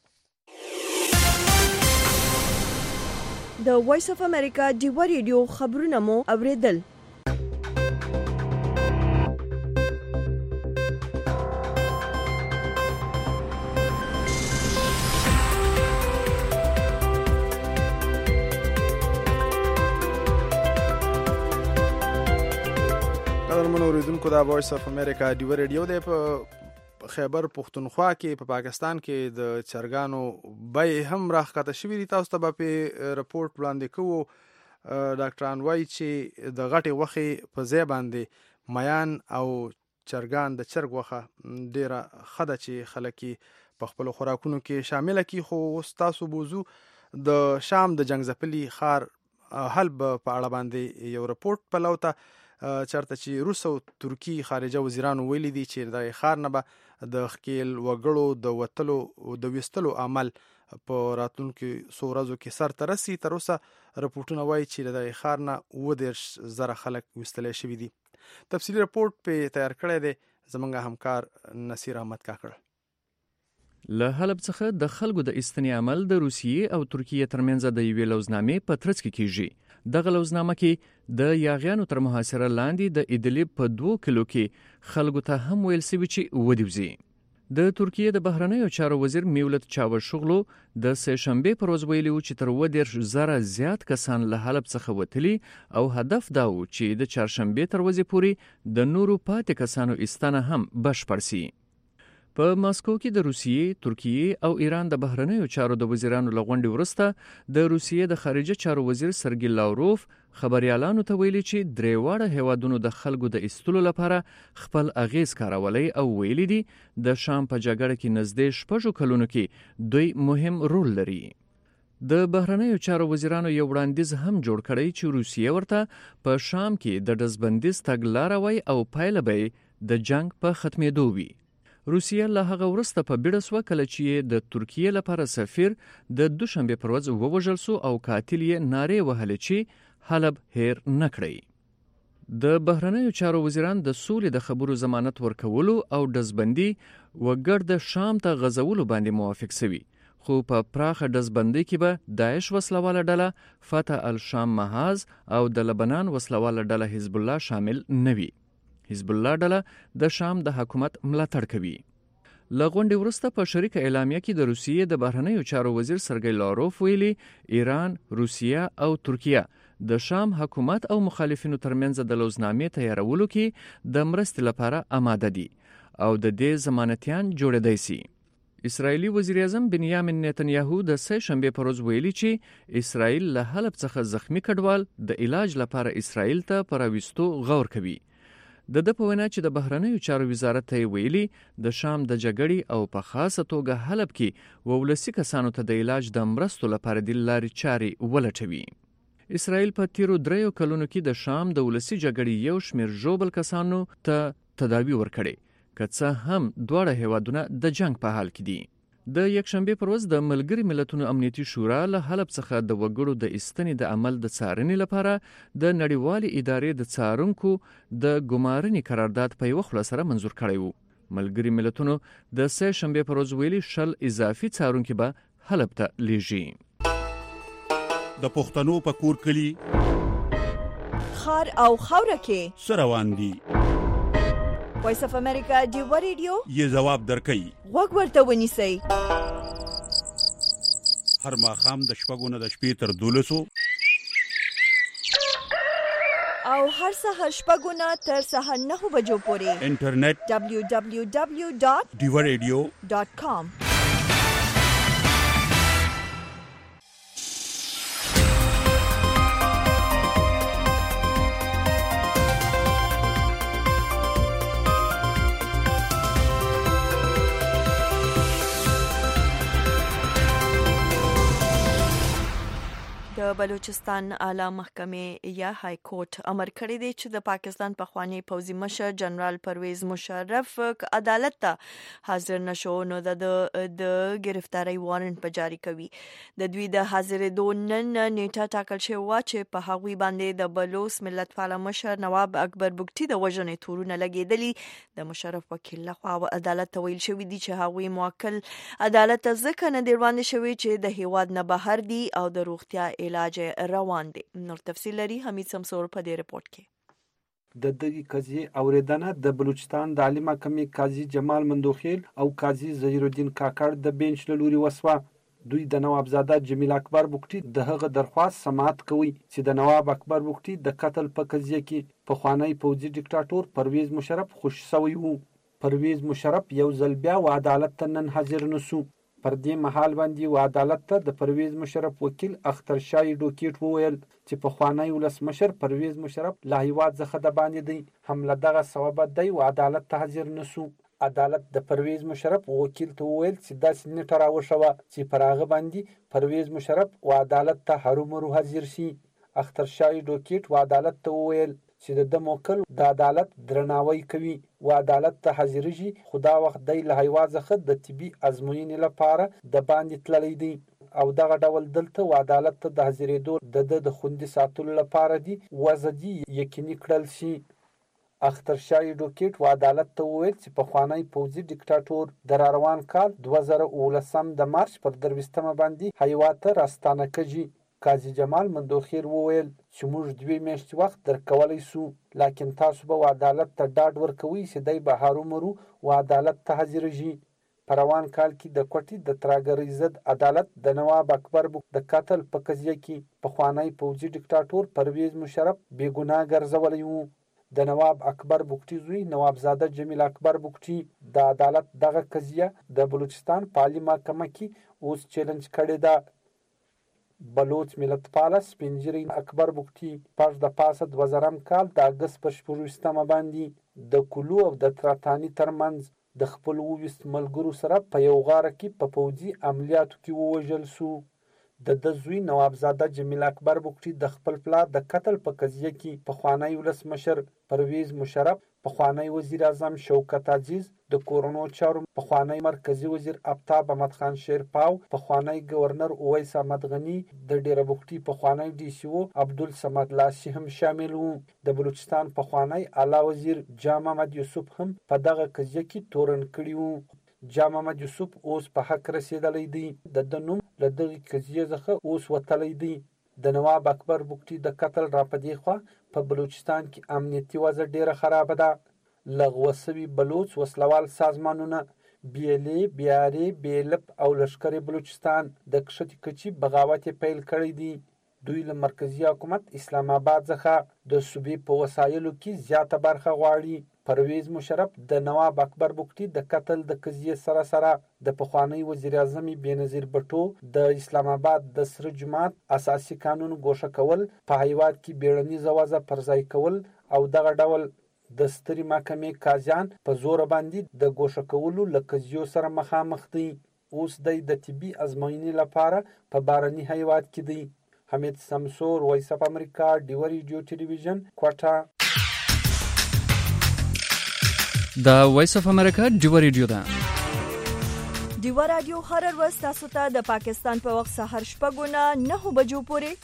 د وایس اف امریکا ډیوا ریډیو خبرونه مو اوریدل. قدرمنو اوریدونکو دا وایس اف امریکا ډیوا ریډیو دی. په خیبر پختونخوا کې په پاکستان کې د چرګانو بیې هم راښکته شوي دي. تاسو ته به په رپورټ وړاندې کوو. ډاکټران وایي چې د غټې غوښې په ځای باندې میان او چرګان د چرګ غوښه ډیره ښه ده چې خلک په خپلو خوراکونو کې شامله کړي. خو اوس تاسو بوزو د شام د جنګ ځپلي ښار حلب په اړه باندې یو رپورټ پلو ته چرته چې روس او ترکی خارجه وزیرانو ویلي دي چې د ښار نه به د ښکیل وګړو د وتلو او د وستلو عمل په راتلونکو څو ورځو کې سر ته رسي. تر اوسه رپورټونه وایي چې د ښار نه 30,000 خلک وستلی شوي دي. تفصیلي رپورټ په تیار کړی دی زموږ همکار نصیر احمد کاکړ. له حلب څخه د خلکو د ایستنې عمل د روسیې او ترکیې ترمنځ د یوې لوزنامې په ترڅ کې کیږي. دغه لوزنامه کې د یاغیانو تر محاصره لاندې د ادلیب په 2 کلو کې خلکو ته هم ویل شوي چې ودیوزي. د ترکیې د بهرنیو چارو وزیر میولت چاوشوغلو د سه شنبه پر ورځ ویلي چې تر 30,000 زیات کسان له حلب څخه وتلي او هدف دا و چې د چهارشنبه تر ورځې پورې د نورو پاتې کسانو ایستنه هم بشپړ سي. په ماسکو کې د روسیې، ترکیې او ایران د بهرنیو چارو د وزیرانو له غونډې وروسته د روسیې د خارجه چارو وزیر سرګی لاوروف خبريالانو ته ویلي چې درې واړه هیوادونو د خلکو د ایستلو لپاره خپل اغیز کارولی او ویلي دي د شام په جګړه کې نږدې 6 کلونو کې دوی مهم رول لري. د بهرنیو چارو وزیرانو یو وړاندیز هم جوړ کړی چې روسیې ورته په شام کې د ډزبندیز تګلاره وای او پایله به د جنگ په ختمېدو وي. روسیه له هغه وروسته په بیړه سوه کله چې د ترکیې لپاره سفیر د دوشنبه پر ورځ ووژل سو او قاتل یې نارې وهلې چې حلب هیر نه کړی. د بهرنیو چارو وزیران د سولې د خبرو ضمانت ورکولو او ډزبندي وګړد شام ته غزولو باندې موافق سوي. خو په پراخه ډزبندي کې به داعش وسلواله ډله، فتح الشام محاذ او د لبنان وسلواله ډله حزب الله شامل نه وي. حزب الله ډله د شام د حکومت ملاتړ کوي. له غونډې وروسته په شریک اعلامیه کې د روسیې د بهرنیو چارو وزیر سرګی لاوروف ویلي ایران، روسیه او ترکیه د شام حکومت او مخالفینو ترمنځ د لوزنامې تیارولو کې د مرستې لپاره آماده دي او د دې ضمانتیان جوړېدای سي. اسرائیلي وزیر اعظم بنیامین نتنیاهو د سه شنبه پر ورځ ویلي چې اسرائیل له حلب څخه زخمی کډوال د علاج لپاره اسرائیل ته پراوستو غور کوي. د په وینا چې د بهرنیو چارو وزارت ته ویلي د شام د جګړې او په خاصه توګه حلب کې ولسی کسانو ته د علاج د مرستو لپاره د لارې چارې ولټوي. اسرائیل په تیرو 3 کلونو کې د شام د ولسی جګړې یو شمیر ژوبل کسانو ته تداوی ورکړي، که څه هم دواړه هیوادونه د جنگ په حال کې دي. د یکشنبه پر ورځ د ملګری ملتونو امنیتي شورا له حلب څخه د وګړو د ایستنې د عمل د څارنې لپاره د نړیوالې ادارې د څارونکو د ګمارنې قرارداد په یو خلاصه سره منزور کړی وو. ملګری ملتونو د سه شنبه پر ورځ ویلي 10 اضافي څارونکي به حلب ته لیږي. د پښتنو په کور کلی خار او خوره کې سروان دي. وایس اف امریکا ډیوا ریډیو یې جواب درکړي. وګ ورته ونیسئ. هر ماښام د شپږو نه د شپې تر 12 او هر سهار شپږو نه تر سهار 9 بجو پورې انټرنیټ www.diwaradio.com. د د بلوچستان اعلی محکمې یا های کورټ امر کړی دی چې د پاکستان پخوانی پوځي مشر جنرال پرویز مشرف عدالت ته حاضر نشو نو د گرفتاری وارنټ په جاری کوي. د دوی د حاضرېدو نن نیټه ټاکل شوې وه چې په هغوی باندې د بلوچ ملتپاله مشر نواب اکبر بګټي د وژنې تورونه لګېدلي. د مشرف وکیل لخوا عدالت ته ویل شوي دي چې هغوی موکل عدالت ته ځکه نه دی وړاندې شوي چې د هیواد نه بهر دي او د روغتیا علاج روان دي. نور تفصیل لري حمید سمسور په دې رپورت کې. د دغه قضیې اوریدنه د بلوچستان د عالی محکمې قاضي جمال مندوخیل او قاضي ظهیر الدین کاکړ د بینچ له لوري وسوه. دوی د نوابزاده جمیل اکبر بګټي د هغه درخواست سماعت کوي چې د نواب اکبر بګټي د قتل په قضیه کې پخوانی پوځي ډیکټاتور پرویز مشرف خوش شوی وو. پرویز مشرف یو ځل بیا و عدالت ته نن حاضر نشو. پر دې مهال باندې و عدالت ته د پرویز مشرف وکیل اختر شاه ډوکیټ وویل چې پخوانی ولسمشر پرویز مشرف لا هیواد څخه د باندې دی، هم له دغه سببه دی و عدالت ته حاضر نشو. عدالت د پرویز مشرف وکیل ته وویل چې داسې نیټه راوښوه چې پر هغه باندې پرویز مشرف و عدالت ته هرومرو حاضر شي. اختر شاه ډوکیټ و عدالت ته وویل چې د موکل د عدالت درناوی کوي و عدالت ته حاضرېږي، خو دا وخت دی له هیواد څخه د طبي ازموینې لپاره د باندې تللی دی او دغه ډول دلته و عدالت ته د حاضرېدو د خوندي ساتلو لپاره دی وضع دي یقیني کړل شي. اختر شاه ډوکیټ و عدالت ته وویل چې پخوانی پوځي ډیکټاتور د راروان کال 2019 د مارچ پر 23 باندې هیواد ته راستانه کړي. قاضي جمال مندوخیل وویل چې موږ 2 میاشتې وخت درکولی سو، لکن تاسو به عدالت ته ډاډ ورکوي چې دی به هرومرو و عدالت ته حاضرېږي. په روان کال کې د کوټې د ترهګرۍ ضد عدالت د نواب اکبر د قتل په قضیه کې پخوانی پوځي ډیکټاتور پرویز مشرف بې ګناه ګرځولی وو. د نواب اکبر بګټي زوی نوابزاده جمیل اکبر بګټي د عدالت دغه قضیه د بلوچستان په عالي محکمه کې اوس چیلنج کړې ده. بلوچ ملتپاله سپین ږیری اکبر بګټي پاش د پاسه 2000 کال د اګست په 14 باندې د کلو او د تراتانی ترمنځ د خپل 20 ملګرو سره په یو غاره کې په پوځي عملیاتو کې ووژل شو. د زوی نوابزاده جمیل اکبر بګټي د خپل پلار د قتل په قضیه کې پخوانی ولسمشر پرویز مشرف، پخوانی وزیر اعظم شوکت عزیز، د کورونو چارو پخوانی مرکزی وزیر آفتاب احمد خان شیرپاو، پخوانی گورنر اویس احمد غنی، د ډیره بګټي پخوانی ډي سی او عبدالصمد لاسی هم شامل وو. د بلوچستان پخوانی اعلی وزیر جام محمد یوسف هم په دغه قضیه کې تورن کړی وو. جام محمد یوسف اوس په حق رسیدلی دی، د نوم له دغه قضیې څخه اوس وتلی دی. د نواب اکبر بګټي د قتل را پدې خوا په بلوچستان کې امنیتي وضع ډیره خرابه ده. لغوه شوي بلوچ وسلوال سازمانونه بیلې، بیارې، بیلپ او لشکر بلوچستان د کښتې کچي بغاوت پیل کړی دی. دوی له مرکزی حکومت اسلام آباد څخه د صوبې په وسایلو کې زیاته برخه غواړي. پرویز مشرف د نواب اکبر بګټي د قتل د قضیې سره سره د پخوانی وزیر اعظم بېنظیر بټو د اسلام آباد د سره جماعت اساسي قانون ګوښه کول، په هیواد کې بیړنیزه وضع پرځای کول او دغه ډول د سترې محکمې قاضیان په زور باندې د ګوښه کولو له قضیو سره مخامخ دی. اوس دی د طبي ازموینې لپاره په بارني هیواد کې دی. حمید سمسور، وایس اف امریکا، ډیوه ریډیو ټلویزیون، کوټه. دا وایس اف امریکا ډیوه ریډیو ده. ډیوه رادیو هر ورځ تاسو ته د پاکستان په وخت سهار 9:09 بجو پورې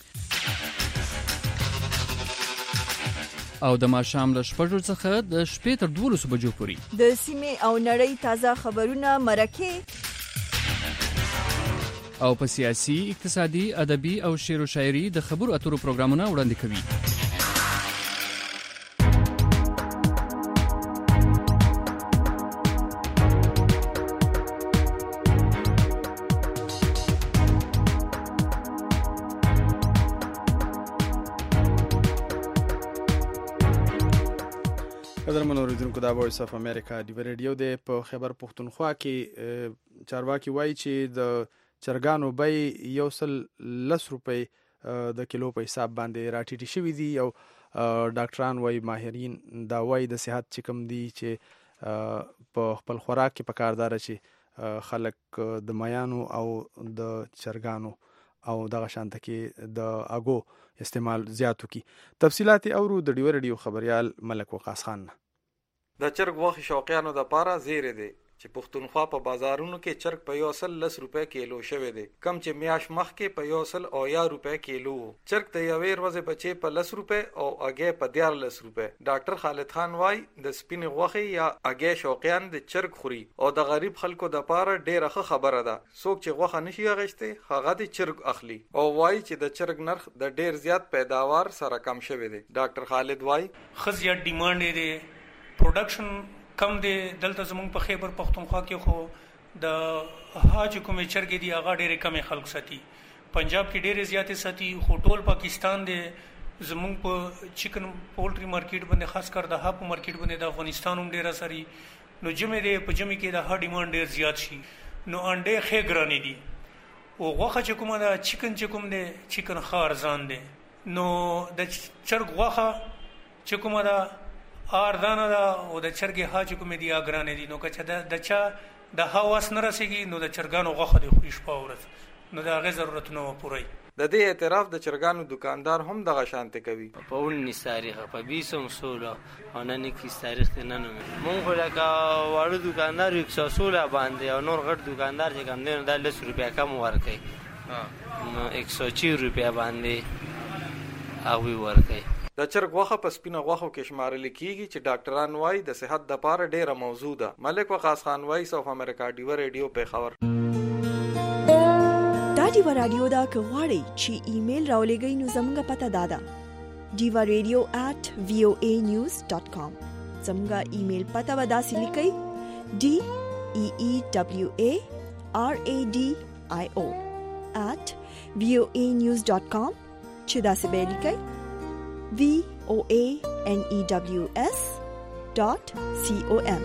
او د ماښام له 6 څخه د شپې تر 12 بجو پورې د سیمې او نړۍ تازه خبرونه، مرکې او په سیاسي، اقتصادي، ادبي او شعر و شاعري د خبرو اترو پروګرامونه وړاندې کوي. قدرمن اوریدونکو، دا وایس اف امریکا ډیوه ریډیو دی. په خیبر پښتونخوا کې چارواکي وایي چې د چرګانو بیې 110 روپۍ د کیلو په حساب باندې راټیټې شوي دي او ډاکټران وایي، ماهرین دا وایي د صحت چې کوم دي چې په خپل خوراک کې پکار داره چې خلک د میانو او د چرګانو او دغه شانته کې د اګو استعمال زیاتو کی. تفصيلات اورو د ډیو ریډیو خبريال ملک وقاص خان. د چرګ غوښې شوقیانو د پاره زیره دي چې پښتونخوا په بازارونو کې چرګ په 110 روپے کیلو شوی دی، کم چې میاش مخ کې په 110 روپے کیلو. چرګ ته یوې ورځې بچي په 10 روپے او اگې په 14 روپے. ډاکټر خالد خان وای د سپین غوښې یا اگې شوقیان د چرګ خوري او د غریب خلکو د پاره ډیره ښه خبره ده. څوک چې غوښه نشي اغشته هغه د چرګ اخلي او وای چې د چرګ نرخ د ډیر زیات پیداوار سره کم شوی دی. ډاکټر خالد وای خزیات ډیماند دی، پروډکشن کم دی دلته زمونږ په خیبر پختونخوا کې، خو د حاج کومې چرګې دی هغه ډېرې کمې خلک ساتي. پنجاب کې ډېرې زیاتې ساتي، خو ټول پاکستان دی زمونږ په چکن پولټري مارکیټ باندې خاص کر د هاپ مارکیټ باندې د افغانستان هم ډېره سري. نو جمعې دی په جمعې کې د ها ډیماند ډېر زیات شي، نو انډې ښې ګرانې دي او غوښه چې کومه ده چکن چې کوم دی چکن ښه ارزان دی. نو د چرګ غوښه چې کومه ده ارزانه ده او د چرګې ها چې کومې دي ګرانې دي. نو که د چا د ها واس نه رسېږي نو د چرګانو غوښه دی خوري شپه ورځ، نو د هغې ضرورتونه پوره. د دې اعتراف د چرګانو دکاندار هم دغه شانته کوي. په 19 تاریخ په 2016 او نن 21 تاریخ ته نن مونږ لکه واړو دکاندار 116 باندې او نور غټ دکاندار چې کم دی د 10 روپیا کم ورکوي، نو 140 روپیا باندې هغوی ورکوي. د چرګ غوښه په سپینه غوښو کې شمارل کیږي چې ډاکټران وایي د صحت لپاره ډیره موضوع ده. ملک وقاص خان وایس اف امریکا ډیو ریډیو په خبر. دا ډیو رادیو دا کوړی چې ایمیل راولېږئ نو زموږه پته دادا diva.radio@voanews.com. زموږه ایمیل پته ودا سلیکئ DEEWARADIO@voanews.com چې دا څه به لیکئ voanews.com.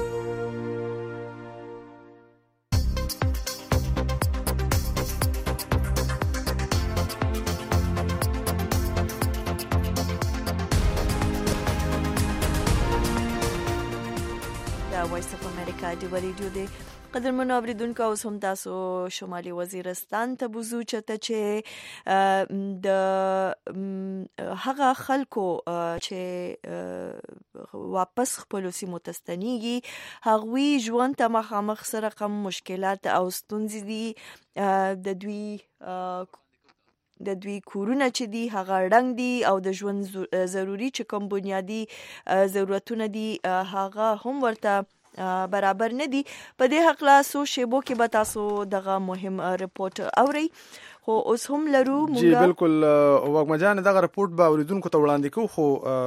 دا وایس اف امریکا دی ریډیو دی. قدرمنو اوریدونکو، اوس هم تاسو شمالي وزیرستان ته بوزو چې د هغه خلکو چې واپس خپل سیمو ته ستنېږي هغوی ژوند ته مخامخ سره کم مشکلات او ستونزې دي. د دوی کورونه چې دي هغه ړنګ دي او د ژوند ضروري چې کوم بنیادی ضرورتونه دي هغه هم ورته برابر نه دي. په دې حق لا سو شیبو کې به تاسو دغه مهم رپورت اورئ. خو اوس هم لرو جی بالکل وګمجان دغه رپورت به اوریدونکو ته وړاندې کوو. خو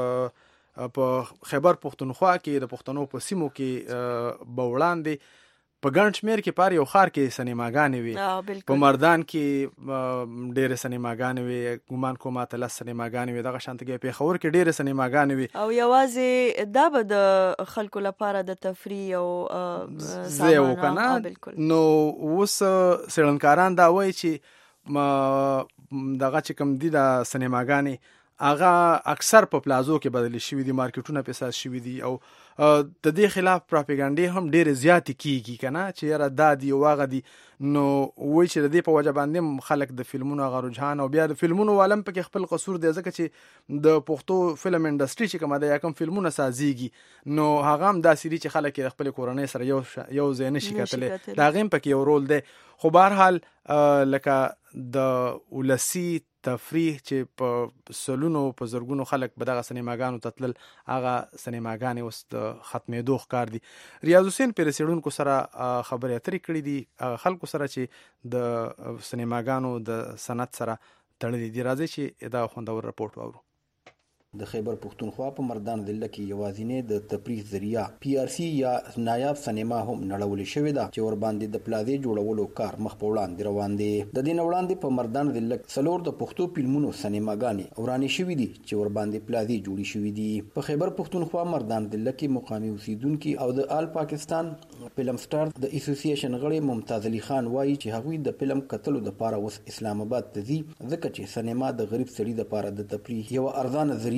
په خیبر پختونخوا کې د پښتنو په سیمو کې به وړاندې په ګڼ شمېر کې پر یو ښار کې سینماګانې وي. په مردان کې ډېرې سینماګانې وي، ګمان کوم 13 سینماګانې وي. دغه شانته کې پېښور کې ډېرې سینماګانې وي او یوازې دا به د خلکو لپاره د تفریح او ځای و که نه. نو اوس څېړنکاران دا وایي چې دغه چې کوم دي د سینماګانې هغه اکثر په پلازو کې بدل شوي دي، مارکیټونه په اساس شوي دي او د دې خلاف پروپاګاندا هم ډېر زیات کیږي کنه چې یاره دا دی واغه دی. نو وای چې د دې په وجه باندې خلک د فلمونو غو رجحان او بیا د فلمونو عالم په کې خپل قصور دی، ځکه چې د پښتو فلم انډستری چې کومه ده یا کوم فلمونه سازيږي نو هغه هم داسې دي چې خلک خپل کورنۍ سره یو ځای نشي کتلې، دا غیم پکې یو رول دی. خو بهر حال لکه د ولسی تفریح چې په سلونو په زرګونو خلک به دغه سینماګانو ته تلل، هغه سینماګانې اوس د ختمېدو ښکار دي. ریاض حسین پرې څېړونکو سره خبرې اترې کړې دي، خلکو سره چې د سینماګانو د صنعت سره تړلي دي. راځي چې دا خوندور رپورټ واورو. د خیبر پختونخوا په مردان ضلع کې یوازینی د تفریح ذریعہ PRC یا نایاب سینما هم نړولې شوې ده چې ور باندې د پلازې جوړولو کار مخ په وړاندې روان دی. د دې وړاندې په مردان ضلع کې څلور د پښتو فلمونو سینماګانې ورانې شوې دي چې ور باندې پلازې جوړې شوې دي. په خیبر پختونخوا مردان ضلع کې مقامي اوسیدونکو او د آل پاکستان فلم سٹار د اسوسییشن غړي ممتاز علي خان وایي چې هغوی د فلم کتلو لپاره اوس اسلام آباد ته ځي، ځکه چې سینما د غریب سړي لپاره د تفریح یو ارزانه ذریعہ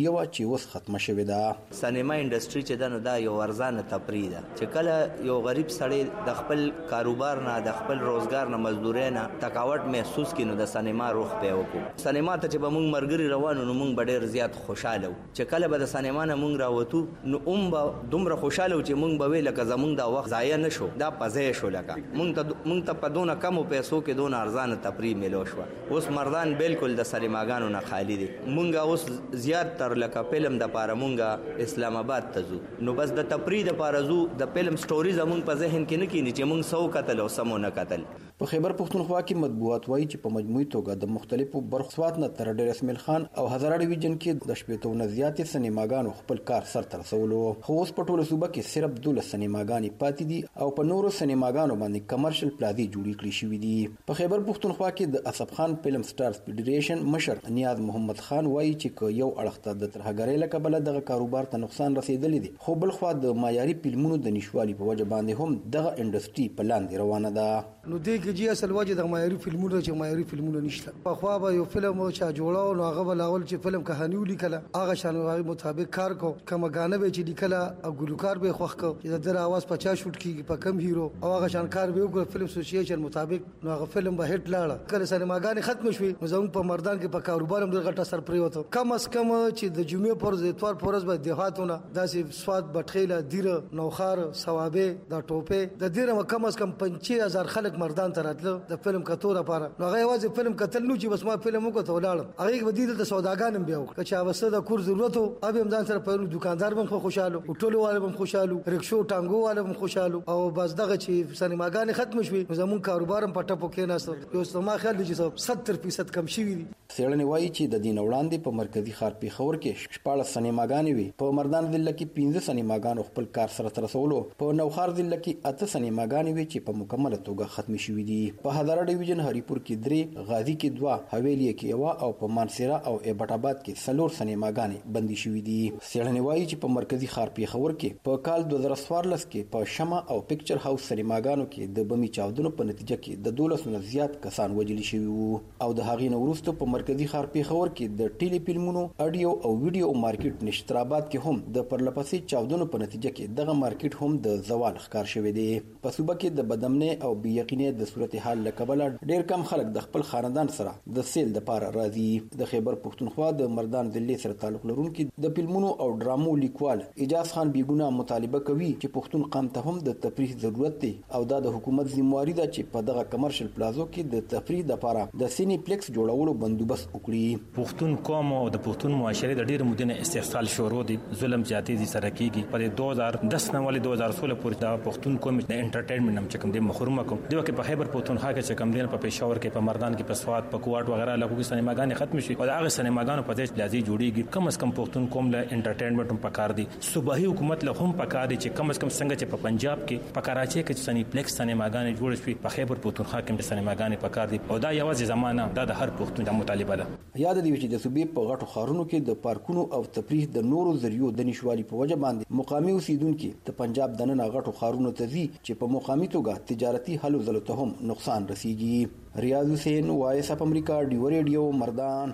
ذریعہ وا چې اوس ختمه شوې ده. سینما انډستری چې دا نو دا یو ارزانه تفریح ده چې کله یو غریب سړی د خپل کاروبار نه د خپل روزګار نه مزدورۍ نه تکاوت محسوس کینو د سینما روح په وکړو. سینما ته چې به موږ مرګري روانو نو موږ ډېر زیات خوشاله وو چې کله به د سینما نه موږ راوتو نو به دومره خوشاله و چې موږ به ویل که زموږ دا وخت ضایع نه شو دا پځای شو لکه موږ ته په دونه کمو پیسو کې دونه ارزانه تفریح میلو شوه. اوس مردان بالکل د سینماګانو نه خالی دي. موږ اوس زیات تر لکه فلم د پاره موږ اسلام آباد ته ځو نو بس د تفریح د پاره ځو. د فلم سټوري زموږ په ذهن کې نه کینی چې موږ سو قتل او سمو نه قتل. په خیبر پښتونخوا کې مطبوعات وایي چې په مجموعي توګه د مختلفو برخو سوات نه تر ډیر اسماعیل خان او هزاره ډیویژن کې د شپېتو نه زیاتې سینماګانو خپل کار سرته رسولو. خو اوس په ټوله صوبه کې صرف 12 سینماګانې پاتې دي او په نورو سینماګانو باندې کمرشل پلازې جوړې کړې شوې دي. په خیبر پښتونخوا کې د اسف خان فلم سټارز فیډریشن مشر نیاز محمد خان وایي چې یو اړخ ته د ترهګرۍ له کبله دغه کاروبار ته نقصان رسیدلی دی خو بل خو د معیاري فلمونو د نشوالي په وجه باندې هم دغه انډستری په لاندې روانه ده. نو دې کې چې اصل وجه د معیاري فلمونو چې معیاري فلمونه نشته. په خو به یو فلم چې جوړاو نو هغه بلاول چې فلم کہانی ولیکله هغه شانواري مطابق کار کو کومه غانه به چې لیکله او ګلوکار به خوښ کو چې د اواز 50 شوټ کیږي په کم هیرو او هغه شان کار به وکړ فلم اسوسییشن مطابق نو هغه فلم به هټ لاړه. کله سینماګانې ختم شوې نو زموږ په مردان کې په کاروبار هم ډېر غټه سر پریوته. کم از کم چې د جمعې پر اتوار پورز به دیهاتونه داسې سواد بټخیله دیره نوخار ثوابه د ټوپه د دیره کم از کم 5000 خلک مردان ته راتله د فلم کتو لپاره. نو هغه یوازې فلم کتل نو چې بس ما فلم وکړ ولاړم. هغه بدیل د سوداګان هم بیا وکړه چې اوسه د کور ضرورت او ابي هم ځان سره په دکاندار هم خوشاله او ټولو والو هم خوشاله رکشو ټانګو والو هم خوشاله او بس دغه چې سینماګان ختم شوې زمون کاروبار هم پټه پوکې ناست. یو سما خیال دي چې 70% کم شوی دي. څېړنې وایي چې د دین وړاندې په مرکزی ښار پیښور کې 14 سینماګانې وي. په مردان ضلع کې 15 سینماګانو خپل کار سره رسولو. په نوخار ضلع کې 8 سینماګانې وي چې په مکمله توګه ختم شوې دي. په هزاره ډیویژن هریپور کې 3 غازی کې 2 حویلی کې 1 او په مانسیرا او ایبټ آباد کې 4 سینماګانې بندي شوې دي. څېړنې وایي چې په مرکزی ښار پیښور کې په کال 2014 کې په شمع او پکچر هاوس سینماګانو کې د بمي چاودنو په نتیجه کې د 12 نه زیات کسان وژل شوي وو او د هغې نه وروسته په مرکزی ښار پیښور کې د ټیلی فلمونو اډیو او ویډیو مارکیټ نشترآباد کې هم د پرلپسې چاودنو په نتیجه کې دغه مارکیټ هم د زوال ښکار شوی دی. په صوبه کې د بدامنۍ او بې یقینۍ د صورتحال له کبله ډېر کم خلک د خپل خاندان سره د سیل دپاره راځي. د خیبر پښتونخوا د مردان ضلع سره تعلق لرونکي د فلمونو او ډرامو لیکوال اجاز خان بیګونه مطالبه کوي چې پښتون قام ته هم د تفریح ضرورت دی او دا د حکومت ذمہواری ده چې په دغه کمرشل پلازو کې د تفریح لپاره د سینی پلیکس جوړولو بندوبست وکړي. پښتون قوم او د پښتون معاشره د ډېر مدینه استحصال شروع دي ظلم زیاتې دي سره کیږي. په 2010 نه ولې 2016 پورې دا پښتون قوم د انټرټینمنت هم چکم دي محروم کوم دی چې په خیبر پښتونخوا کې چکم دي په پېښور کې په مردان کې په سوات په کوټ وغیرہ علاقو کې سینماګانې ختم شي او هغه سینماګانو په دې لازم جوړیږي. کم از کم پښتون قوم له انټرټینمنت هم پکار دي. صوبایي حکومت له هم پکار دي چې کم از کم څنګه چې په پنجاب کې په کراچي کې سینی پلیکس سینماګانې جوړ شي په خیبر پښتونخوا کې هم سینماګانې پکار دي او دا یوازې زمانہ دا د هر پښتون د مطالبه ده. یاد دی چې د صوبې په غټو ښارونو کې د پارکونو او تفریح د نورو ذریعو د نشوالي په وجه باندې مقامي اوسیدونکو د پنجاب د نن غټو ښارونو ته ځي چې په مقامي توګه تجارتي هلو ځلو ته هم نقصان رسیږي. ریاض حسین وایس اف امریکا ډیو ریډیو مردان.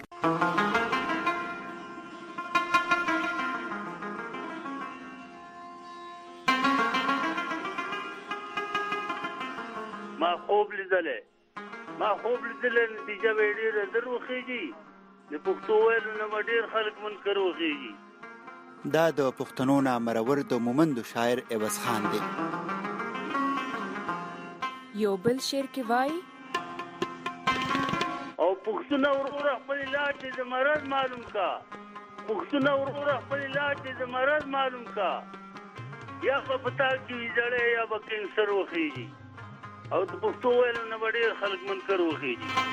ما خوب لیدلې نتیجه به ډېره در وخیږي. د پښتو ویلو نه به ډېر خلک منکر وخیږي. دا د پښتنو نامرور د مومندو شاعر عوض خان دی. یو بل شعر کې وایي او پښتون ورور خپل لاټ د مرض معلوم کا. پښتون ورور خپل لاټ د مرض معلوم کا. یا په پتا کې جړې یا به کینسر وخیږي او د پښتو ویلو نه به ډېر خلک منکر وخیږي.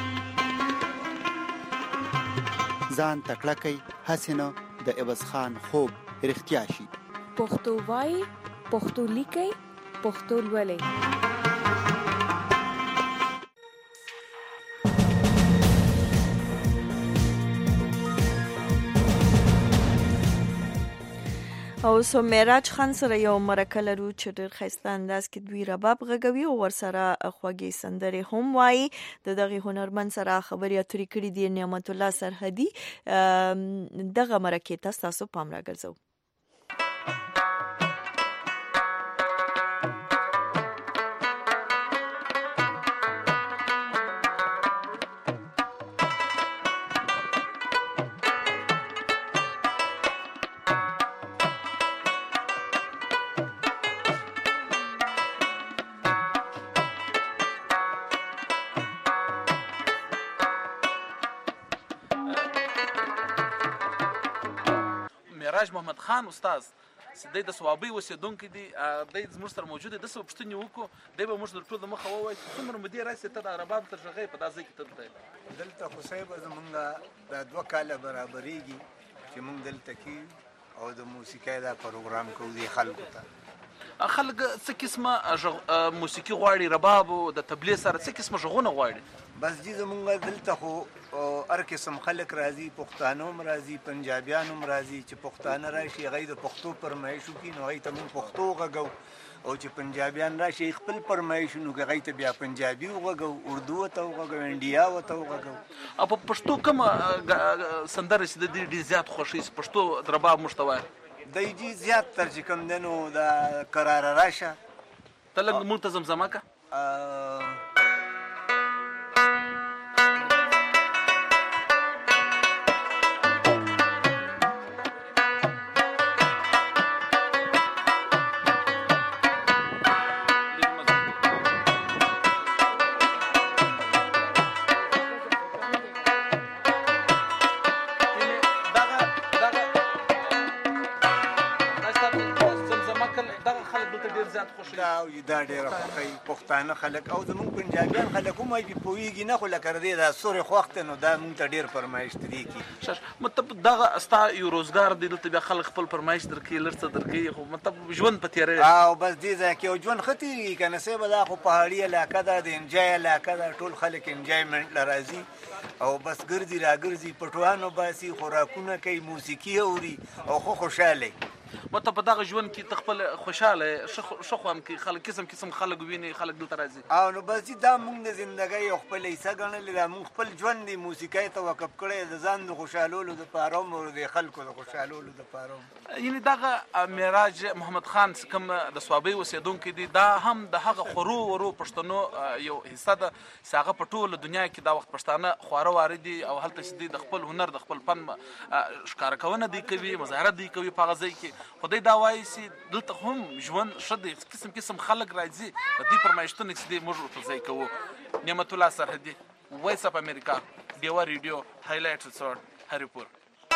ځان تکړه کوي هسې نه د عوض خان خوب رښتیا شي. پښتو وایي پښتو لیکي پښتو لولئ. او سو معراج خان سره یو مرکه لرو چې ډېر ښایسته انداز کې دوی رباب غږوي او ورسره خوږې سندرې هم وایي. د دغه هنرمند سره خبرې اترې کړې دي نعمت الله سرحدي. دغه مرکې ته تاسو پام راګرځو. معراج محمد خان استاد د ثوابي اوسیدونکو دي د زموږ سره موجود دي. د څه پوښتنې وکړو دی به موږ د ټول د مخه ووایي څومره مودې راسي ته د رباب تر ژغې په داسې کې تلته دلته خو صاحب زمونږ د 2 کاله برابرېږي چې موږ دلته کې او د موسیقۍ دا پروګرام کوو د خلکو ته. خلک څه قسمه موسیقي غواړي؟ رباب او د تبلیغ سره څه قسمه غږونه غواړي؟ بس دې زمونږ دلته خو هر قسم خلک راځي، پښتانه هم راځي، پنجابیان هم راځي. چې پښتانه راشي هغوی د پښتو فرمایش وکړي نو هغوی ته موږ پښتو غږو، او چې پنجابیان راشي خپل فرمایش نو هغوی ته بیا پنجابي وغږو، اردو ورته وغږو، انډیا ورته وغږو. او په پښتو کومه سندره چې د دې ډېر زیات خوښوي پښتو رباب موږ ته وایي؟ دی جی زیات تر چې کوم دی نو د قراره راشه ته لږ موږ ته زمزمه که. دا ډېره خوښوي پښتانه خلک او زمونږ پنجابیان خلک هم وایي پوهېږي نه، خو لکه د دې دا سورې خوښ دی نو دا مونږ ته ډېر فرمایش ترې کړي. مطلب دغه ستا یو روزګار دی دلته بیا خلک خپل فرمایش درکوي لږ څه درکوي، خو مطلب ژوند په تېروي. او بس دې ځای کې یو ژوند ښه تېرېږي که نه صاحبه. دا خو پهاړي علاقه ده، د انجای علاقه ده، ټول خلک انجایمنټ له راځي او بس ګرځي راګرځي، پټوانو باسي، خوراکونه کوي، موسیقي اوري او خو خوشحاله. مطلب په دغه ژوند کې ته خپل خوشحاله ښه خوند کوي، خلک قسم خلک ویني، خلک دلته راځي. او نو بس دا مونږ د زندګۍ یو خپل حصه ګڼلې ده. مونږ خپل ژوند د موسیقۍ ته وقف کړی د ځان د خوشحالولو دپاره هم او د خلکو د خوشحالولو دپاره هم. یعنې دغه معراج محمد خان چې کوم د صوابۍ اوسېدونکی دی دا هم د هغه خورو ورو پښتنو یو حصه ده چې هغه په ټوله دنیا کې دا وخت پښتانه خواره واره دي او هلته چې دی د خپل هنر د خپل فن ښکاره کونه دی کوي، مظاهره دی کوي په هغه ځای کې. خدای دا وایي چې دلته هم ژوند ښه دی، قسم خلک راځي د دې فرمایشتونه چې دی موږ ورته ځای کوو. نعمت الله سرحدي، وایس اف امریکا، ډیوا ریډیو، هایلایټ ریسورټ، هریپور.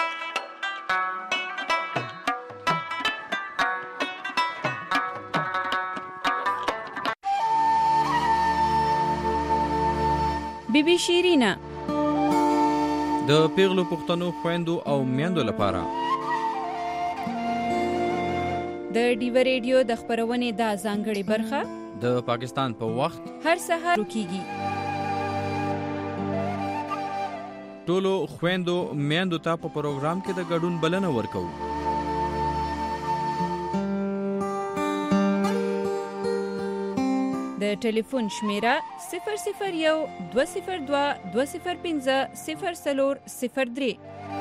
بیبي شیرینا د پیغلو پښتنو خويندو او میندو لپاره د ډیوا ریډیو د خبرونې د ځانګړي برخه د پاکستان په وخت هر سهار کیږي. ټولو خويندو میندو ته په پروګرام کې د ګډون بلنه ورکوو. د ټلیفون شمیره 001 202 205 0403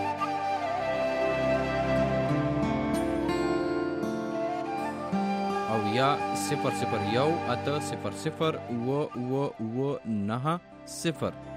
او یا 001 800 9 0